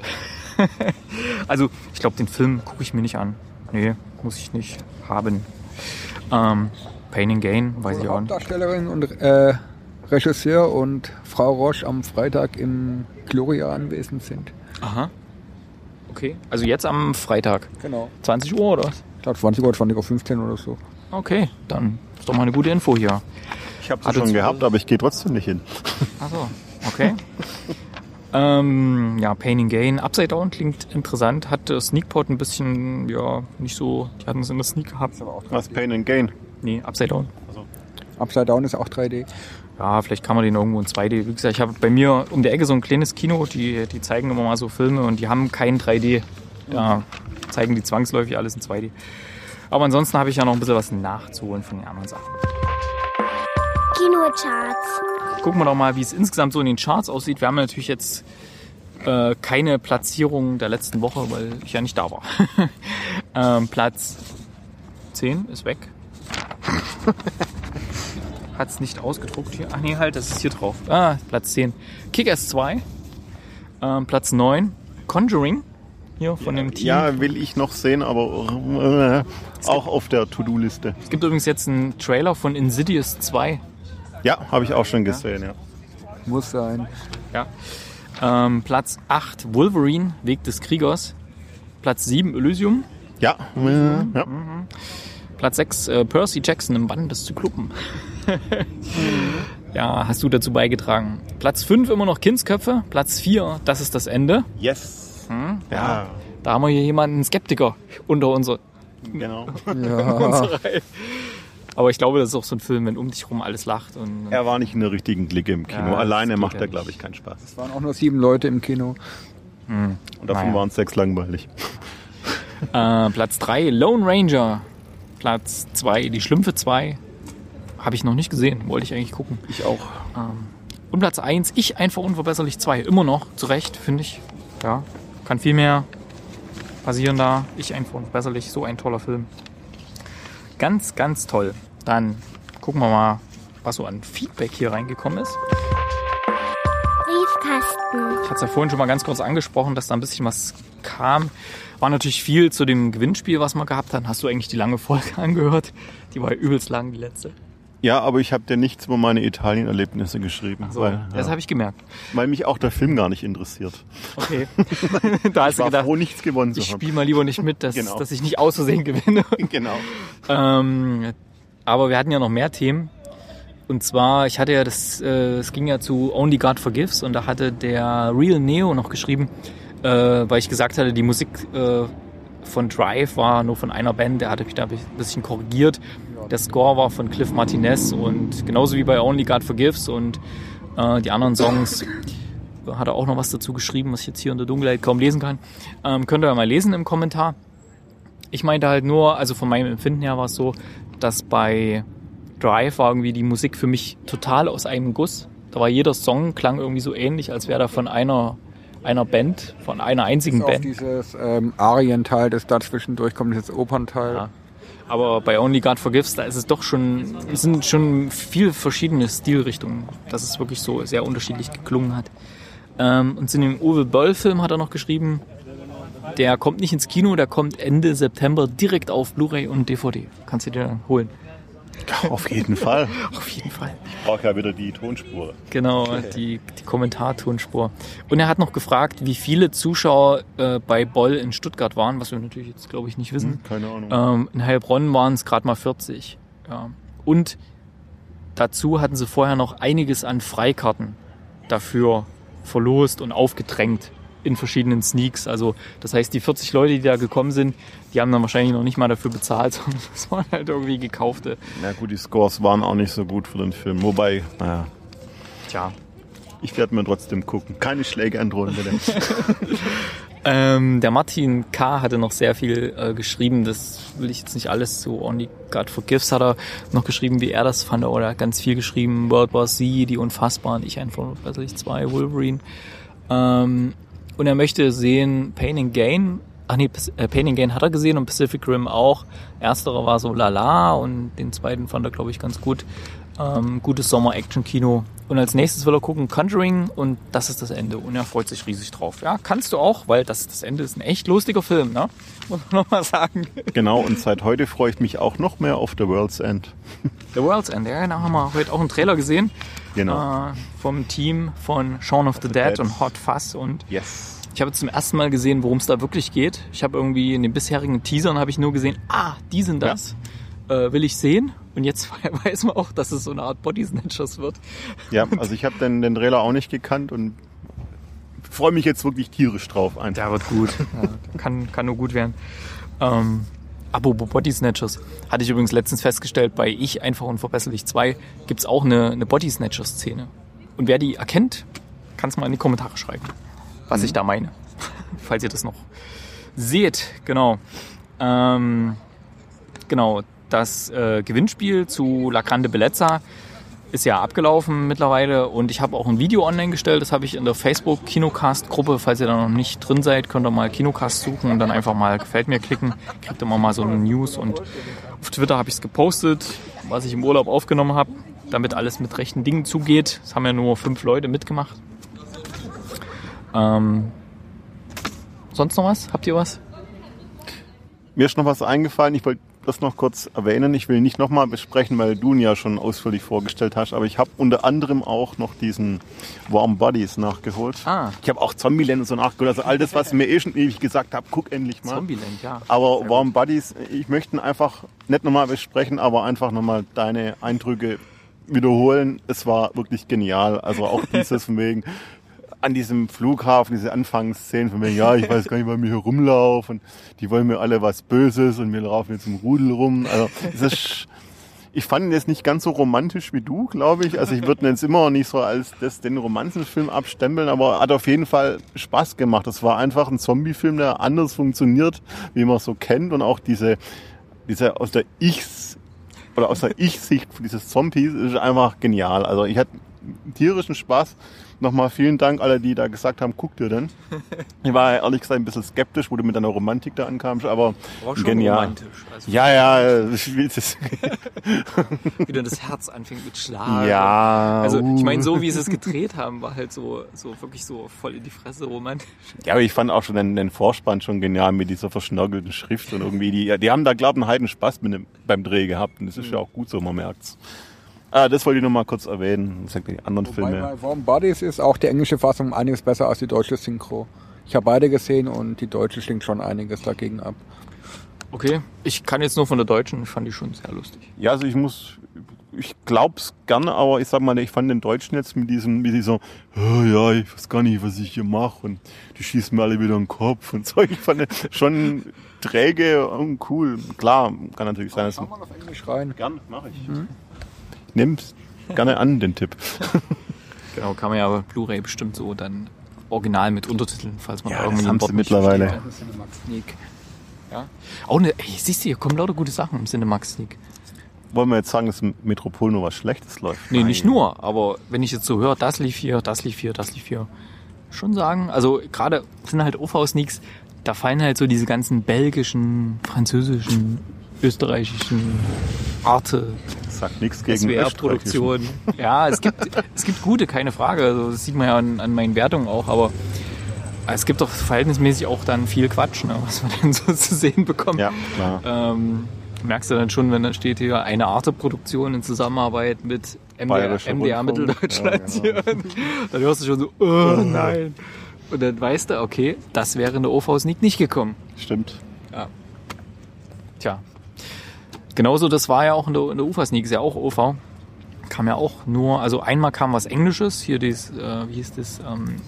Also ich glaube, den Film gucke ich mir nicht an. Nee, muss ich nicht haben. Pain and Gain, weiß ich auch nicht. Hauptdarstellerin und Regisseur und Frau Roche am Freitag im Gloria anwesend sind. Aha. Okay. Also jetzt am Freitag. Genau. 20 Uhr oder was? Ich glaube 20 Uhr, 20:15 Uhr oder so. Okay, dann ist doch mal eine gute Info hier. Ich habe es schon gehabt, aber ich gehe trotzdem nicht hin. Ach so, okay. Pain and Gain. Upside Down klingt interessant. Hat Sneakpot ein bisschen, nicht so, die hatten es in der Sneak gehabt. Was, Pain and Gain? Nee, Upside Down. Also. Upside Down ist auch 3D. Ja, vielleicht kann man den irgendwo in 2D. Wie gesagt, ich habe bei mir um der Ecke so ein kleines Kino, die zeigen immer mal so Filme und die haben kein 3D. Da zeigen die zwangsläufig alles in 2D. Aber ansonsten habe ich ja noch ein bisschen was nachzuholen von den anderen Sachen. Kinocharts. Gucken wir doch mal, wie es insgesamt so in den Charts aussieht. Wir haben natürlich jetzt keine Platzierung der letzten Woche, weil ich ja nicht da war. Platz 10 ist weg. Hat es nicht ausgedruckt hier. Ach nee, halt, das ist hier drauf. Platz 10. Kick-Ass 2. Platz 9. Conjuring. Hier von dem Team. Ja, will ich noch sehen, aber auch auf der To-Do-Liste. Es gibt übrigens jetzt einen Trailer von Insidious 2. Ja, habe ich auch schon gesehen, ja. Muss sein. Ja. Platz 8. Wolverine, Weg des Kriegers. Platz 7. Elysium. Ja. Ja. Platz 6. Percy Jackson im Bann des Zyklopen. Ja, hast du dazu beigetragen. Platz 5 immer noch Kindsköpfe. Platz 4, das ist das Ende. Yes. Ja. Da haben wir hier jemanden, einen Skeptiker unter unserer Reihe. Aber ich glaube, das ist auch so ein Film, wenn um dich rum alles lacht. Und er war nicht in der richtigen Clique im Kino. Alleine macht er, glaube ich, keinen Spaß. Es waren auch nur 7 Leute im Kino. Und davon waren es 6 langweilig. Platz 3, Lone Ranger. Platz 2, Die Schlümpfe 2. Habe ich noch nicht gesehen, wollte ich eigentlich gucken. Ich auch. Und Platz 1, Ich einfach unverbesserlich 2. Immer noch, zu Recht, finde ich. Ja, kann viel mehr passieren da. Ich einfach unverbesserlich, so ein toller Film. Ganz, ganz toll. Dann gucken wir mal, was so an Feedback hier reingekommen ist. Briefkasten. Ich hatte es ja vorhin schon mal ganz kurz angesprochen, dass da ein bisschen was kam. War natürlich viel zu dem Gewinnspiel, was wir gehabt haben. Hast du eigentlich die lange Folge angehört? Die war ja übelst lang, die letzte. Ja, aber ich habe dir nichts über meine Italien-Erlebnisse geschrieben. Ach so, das habe ich gemerkt. Weil mich auch der Film gar nicht interessiert. Okay. Da hast du gedacht, froh, nichts gewonnen zu haben. Ich spiele mal lieber nicht mit, dass ich nicht aus Versehen gewinne. Genau. Aber wir hatten ja noch mehr Themen. Und zwar, ich hatte ja es ging ja zu Only God Forgives und da hatte der Real Neo noch geschrieben, weil ich gesagt hatte, die Musik von Drive war nur von einer Band, der hatte mich da ein bisschen korrigiert. Der Score war von Cliff Martinez und genauso wie bei Only God Forgives und die anderen Songs hat er auch noch was dazu geschrieben, was ich jetzt hier in der Dunkelheit kaum lesen kann. Könnt ihr ja mal lesen im Kommentar. Ich meinte halt nur, also von meinem Empfinden her war es so, dass bei Drive war irgendwie die Musik für mich total aus einem Guss. Da war jeder Song, klang irgendwie so ähnlich, als wäre da von einer Band, von einer einzigen Band. Dieses Arienteil, das da zwischendurch kommt, dieses Opernteil. Ja. Aber bei Only God Forgives, da ist es doch sind schon viel verschiedene Stilrichtungen, dass es wirklich so sehr unterschiedlich geklungen hat. Und in dem Uwe Boll-Film hat er noch geschrieben, der kommt nicht ins Kino, der kommt Ende September direkt auf Blu-ray und DVD. Kannst du dir dann holen. Auf jeden Fall. Auf jeden Fall. Ich brauche ja wieder die Tonspur. Genau, die Kommentartonspur. Und er hat noch gefragt, wie viele Zuschauer bei Boll in Stuttgart waren, was wir natürlich jetzt, glaube ich, nicht wissen. Keine Ahnung. In Heilbronn waren es gerade mal 40. Ja. Und dazu hatten sie vorher noch einiges an Freikarten dafür verlost und aufgedrängt in verschiedenen Sneaks. Also das heißt, die 40 Leute, die da gekommen sind, die haben dann wahrscheinlich noch nicht mal dafür bezahlt, sondern das waren halt irgendwie gekaufte. Na gut, die Scores waren auch nicht so gut für den Film. Wobei, naja. Tja. Ich werde mir trotzdem gucken. Keine Schläge androhen, bitte. Der Martin K. hatte noch sehr viel geschrieben. Das will ich jetzt nicht alles so. Only God Forgives hat er noch geschrieben, wie er das fand. Oder ganz viel geschrieben. World War Z, Die Unfassbaren, Ich ein von 2, Wolverine. Und er möchte sehen Pain and Gain. Pain and Gain hat er gesehen und Pacific Rim auch. Ersterer war so lala und den zweiten fand er, glaube ich, ganz gut. Gutes Sommer-Action-Kino. Und als nächstes will er gucken Conjuring und das ist das Ende. Und er freut sich riesig drauf. Ja, kannst du auch, weil das Ende ist ein echt lustiger Film, ne? Muss man nochmal sagen. Genau, und seit heute freue ich mich auch noch mehr auf The World's End. The World's End, ja, da haben wir heute auch einen Trailer gesehen. Genau. Vom Team von Shaun of the Dead und Hot Fuzz. Und yes. Ich habe zum ersten Mal gesehen, worum es da wirklich geht. Ich habe irgendwie in den bisherigen Teasern habe ich nur gesehen, die sind das. Ja. Will ich sehen. Und jetzt weiß man auch, dass es so eine Art Body Snatchers wird. Ja, also ich habe den Trailer auch nicht gekannt und freue mich jetzt wirklich tierisch drauf. Einfach. Der wird gut. Ja, kann nur gut werden. Apropos Body Snatchers. Hatte ich übrigens letztens festgestellt, bei Ich, Einfach Unverbesserlich 2 gibt es auch eine Body Snatchers-Szene. Und wer die erkennt, kann es mal in die Kommentare schreiben, was ich da meine. Falls ihr das noch seht. Genau. Genau. Das Gewinnspiel zu La Grande Bellezza ist ja abgelaufen mittlerweile und ich habe auch ein Video online gestellt. Das habe ich in der Facebook-Kinocast-Gruppe. Falls ihr da noch nicht drin seid, könnt ihr mal Kinocast suchen und dann einfach mal Gefällt mir klicken. Kriegt immer mal so eine News. Und auf Twitter habe ich es gepostet, was ich im Urlaub aufgenommen habe, damit alles mit rechten Dingen zugeht. Es haben ja nur 5 Leute mitgemacht. Sonst noch was? Habt ihr was? Mir ist noch was eingefallen. Ich wollte das noch kurz erwähnen. Ich will nicht nochmal besprechen, weil du ihn ja schon ausführlich vorgestellt hast, aber ich habe unter anderem auch noch diesen Warm Bodies nachgeholt. Ich habe auch Zombieland und so nachgeholt. Also all das, was ich mir schon ewig gesagt habe, guck endlich mal. Zombieland, ja. Aber Warm Bodies, ich möchte ihn einfach nicht nochmal besprechen, aber einfach nochmal deine Eindrücke wiederholen. Es war wirklich genial. Also auch dieses von wegen an diesem Flughafen, diese Anfangsszenen von mir, ja, ich weiß gar nicht, weil wir hier rumlaufen, die wollen mir alle was Böses und wir laufen jetzt im Rudel rum. Also ich fand ihn jetzt nicht ganz so romantisch wie du, glaube ich. Also ich würde ihn jetzt immer nicht so als den Romanzenfilm abstempeln, aber hat auf jeden Fall Spaß gemacht. Das war einfach ein Zombiefilm, der anders funktioniert, wie man so kennt und auch diese aus der Ich-Sicht dieses Zombies ist einfach genial. Also ich hatte tierischen Spaß. Nochmal vielen Dank alle, die da gesagt haben, guck dir denn. Ich war ehrlich gesagt ein bisschen skeptisch, wo du mit deiner Romantik da ankamst, aber schon genial. Romantisch. Also ja, ich will es. Wieder das Herz anfängt mit Schlagen. Ja. Also ich meine, so wie sie es gedreht haben, war halt so wirklich so voll in die Fresse romantisch. Ja, aber ich fand auch schon den Vorspann schon genial mit dieser verschnörkelten Schrift und irgendwie die haben da, glaube ich, einen heiden Spaß beim Dreh gehabt und das ist ja auch gut so, man merkt's. Das wollte ich noch mal kurz erwähnen. Das sind die anderen Filme. Bei Warm Bodies ist auch die englische Fassung einiges besser als die deutsche Synchro. Ich habe beide gesehen und die deutsche schlingt schon einiges dagegen ab. Okay, ich kann jetzt nur von der deutschen, ich fand die schon sehr lustig. Ja, also ich ich glaub's gerne, aber ich sag mal, ich fand den Deutschen jetzt mit dieser, oh ja, ich weiß gar nicht, was ich hier mache und die schießen mir alle wieder in den Kopf und so. Ich fand den schon träge und cool. Klar, kann natürlich sein, dass... Kann man auf Englisch rein? Gern, mache ich. Nimm's gerne an, den Tipp. Genau, kann man ja aber Blu-ray bestimmt so dann original mit Untertiteln, falls man Ja, irgendwie das haben ein Wort sie nicht mittlerweile. versteht. Cinemax Sneak. Ja. Auch ne, siehst du, hier kommen lauter gute Sachen im Cinemax Sneak. Wollen wir jetzt sagen, dass im Metropol nur was Schlechtes läuft? Nee, nicht nur, aber wenn ich jetzt so höre, das lief hier, schon sagen, also gerade sind halt OV-Sneaks, da fallen halt so diese ganzen belgischen, französischen, österreichischen Arte, Sagt nichts gegen SWR-Produktionen. Ja, es gibt gute, keine Frage, also das sieht man ja an meinen Wertungen auch, aber es gibt doch verhältnismäßig auch dann viel Quatsch, ne, was man dann so zu sehen bekommt. Ja, klar. Merkst du dann schon, wenn dann steht hier eine Arte-Produktion in Zusammenarbeit mit MDR Mitteldeutschland hier. Dann hörst du schon so, oh nein. Und dann weißt du, okay, das wäre in der OV-Sneak nicht gekommen. Stimmt. Ja. Tja. Genauso, das war ja auch in der UFA-Sneak, ist ja auch OV. Kam ja auch nur, also einmal kam was Englisches, hier dieses, wie hieß das,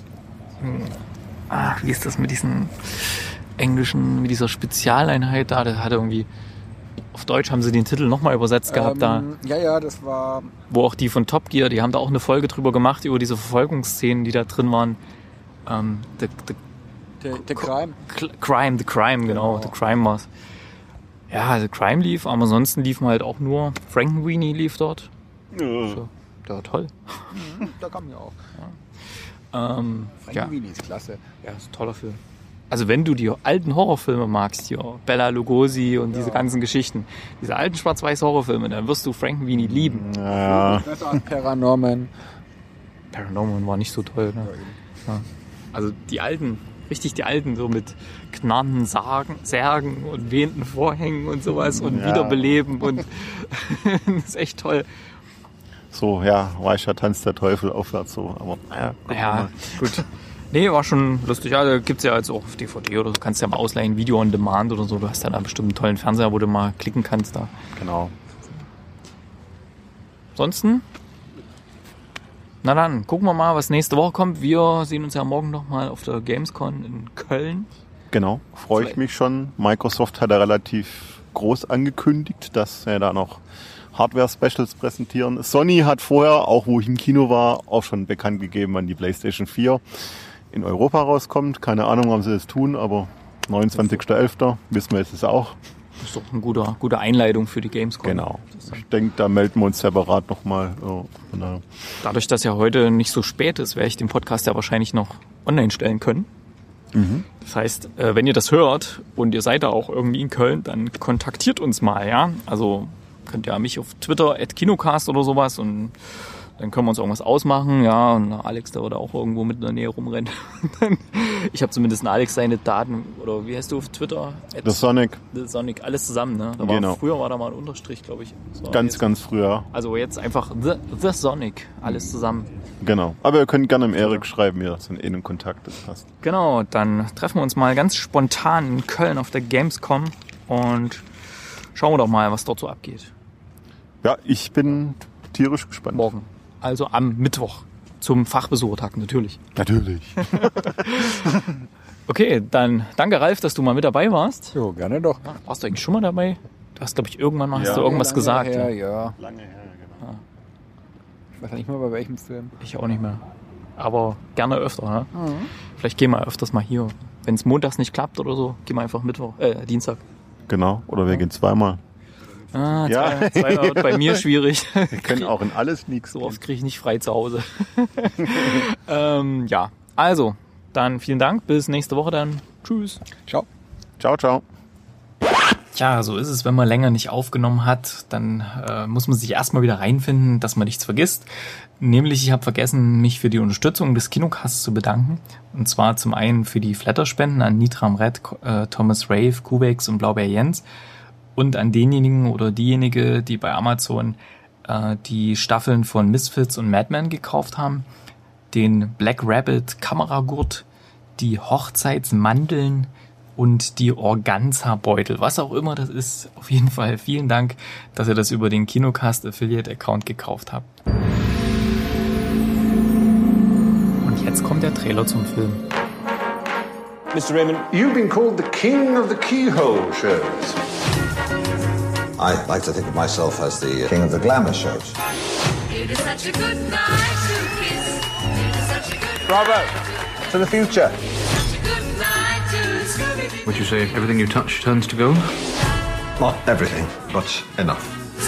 wie ist das mit diesen englischen, mit dieser Spezialeinheit da, der hatte irgendwie, auf Deutsch haben sie den Titel nochmal übersetzt gehabt da. Ja, das war... Wo auch die von Top Gear, die haben da auch eine Folge drüber gemacht, über diese Verfolgungsszenen, die da drin waren. The Crime. The Crime, genau. The Crime war's. Ja, The Crime lief, aber ansonsten liefen halt auch nur Frankenweenie lief dort. So, ja, toll. Da kam ja auch. Frankenweenie ist klasse. Ja, ist ein toller Film. Also wenn du die alten Horrorfilme magst hier, Bela Lugosi und diese ganzen Geschichten, diese alten schwarz-weiß Horrorfilme, dann wirst du Frankenweenie lieben. Ja. Besser als Paranorman. Paranorman war nicht so toll, ne? Ja. Also die alten, richtig die alten, so mit knarrenden Särgen und wehenden Vorhängen und sowas und Wiederbeleben und das ist echt toll. So, ja, Weicher tanzt der Teufel aufwärts so, aber ja, gut. Nee, war schon lustig. Ja, da gibt's ja jetzt auch auf DVD oder du kannst ja mal ausleihen, Video on Demand oder so. Du hast ja da bestimmt einen tollen Fernseher, wo du mal klicken kannst da. Genau. Ansonsten? Na dann, gucken wir mal, was nächste Woche kommt. Wir sehen uns ja morgen nochmal auf der Gamescom in Köln. Genau, freue ich mich schon. Microsoft hat ja relativ groß angekündigt, dass er da noch Hardware-Specials präsentieren. Sony hat vorher, auch wo ich im Kino war, auch schon bekannt gegeben, wann die PlayStation 4 in Europa rauskommt. Keine Ahnung, wann sie das tun, aber 29.11. wissen wir jetzt auch. Das ist doch eine gute Einleitung für die Gamescom. Genau. Ich denke, da melden wir uns separat nochmal. Dadurch, dass ja heute nicht so spät ist, werde ich den Podcast ja wahrscheinlich noch online stellen können. Mhm. Das heißt, wenn ihr das hört und ihr seid da auch irgendwie in Köln, dann kontaktiert uns mal, ja. Also könnt ihr mich auf Twitter @kinocast oder sowas und dann können wir uns irgendwas ausmachen, ja, und Alex, der würde auch irgendwo mit in der Nähe rumrennen. Ich habe zumindest Alex seine Daten, oder wie heißt du auf Twitter? The Sonic, alles zusammen, ne? Früher war da mal ein Unterstrich, glaube ich. Ganz früher. Also jetzt einfach The Sonic, alles zusammen. Genau, aber ihr könnt gerne im Erik schreiben, wir sind in Kontakt, das passt. Genau, dann treffen wir uns mal ganz spontan in Köln auf der Gamescom und schauen wir doch mal, was dort so abgeht. Ja, ich bin tierisch gespannt. Morgen. Also am Mittwoch. Zum Fachbesuchertag, natürlich. Natürlich. Okay, dann danke Ralf, dass du mal mit dabei warst. Jo, gerne doch. Ja, warst du eigentlich schon mal dabei? Du hast, glaube ich, irgendwann mal hast du irgendwas gesagt. Ja. Lange her, genau. Ich weiß nicht mehr, bei welchem Film. Ich auch nicht mehr. Aber gerne öfter, ne? Mhm. Vielleicht gehen wir öfters mal hier. Wenn es montags nicht klappt oder so, gehen wir einfach Dienstag. Genau, oder wir gehen zweimal. Zweimal wird bei mir schwierig. Wir können auch in alles Sneaks. So oft kriege ich nicht frei zu Hause. Ja, also, dann vielen Dank. Bis nächste Woche dann. Tschüss. Ciao. Ciao. Tja, so ist es, wenn man länger nicht aufgenommen hat, dann muss man sich erstmal wieder reinfinden, dass man nichts vergisst. Nämlich, ich habe vergessen, mich für die Unterstützung des Kinocasts zu bedanken. Und zwar zum einen für die Flatterspenden an Nitram Red, Thomas Rave, Kubex und Blaubeer Jens. Und an denjenigen oder diejenige, die bei Amazon die Staffeln von Misfits und Madman gekauft haben, den Black Rabbit Kameragurt, die Hochzeitsmandeln, und die Organza-Beutel, was auch immer das ist. Auf jeden Fall vielen Dank, dass ihr das über den Kinocast Affiliate-Account gekauft habt. Und jetzt kommt der Trailer zum Film. Mr. Raymond, you've been called the king of the keyhole shows. I like to think of myself as the king of the glamour shows. It is such a good night to kiss. It is such a good Bravo! To the future. Would you say everything you touch turns to gold? Not everything, but enough.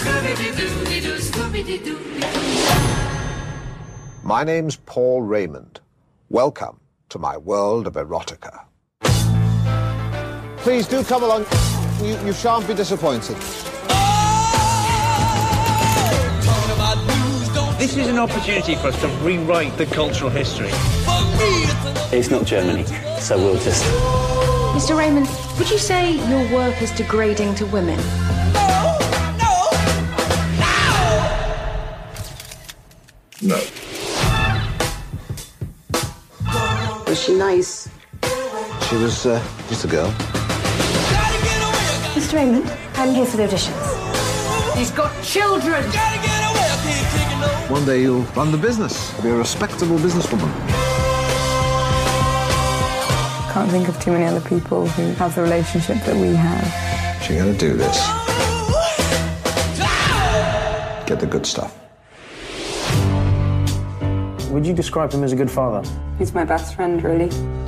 My name's Paul Raymond. Welcome to my world of erotica. Please do come along. You shan't be disappointed. This is an opportunity for us to rewrite the cultural history. It's not Germany, so we'll just... Mr. Raymond, would you say your work is degrading to women? No. Was she nice? She was just a girl. Mr. Raymond, I'm here for the auditions. He's got children! One day you'll run the business. Be a respectable businesswoman. Can't think of too many other people who have the relationship that we have. She's gonna do this. Get the good stuff. Would you describe him as a good father? He's my best friend, really.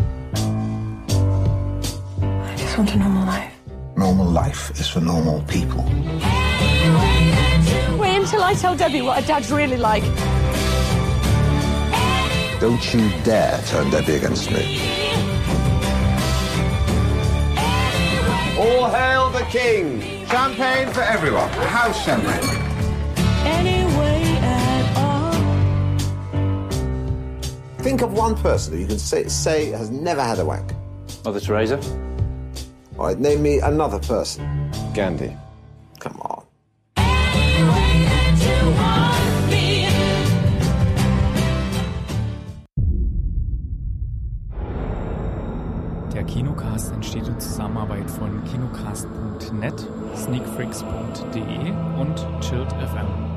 I just want a normal life. Normal life is for normal people. Wait until I tell Debbie what her dad's really like. Don't you dare turn Debbie against me. All hail the king! Champagne for everyone. House champagne. Anyway at all. Think of one person who you can say has never had a wank. Mother Teresa? All right, name me another person. Gandhi. Come on. Der Kinocast entsteht in Zusammenarbeit von kinocast.net, sneakfreaks.de und Chilled FM.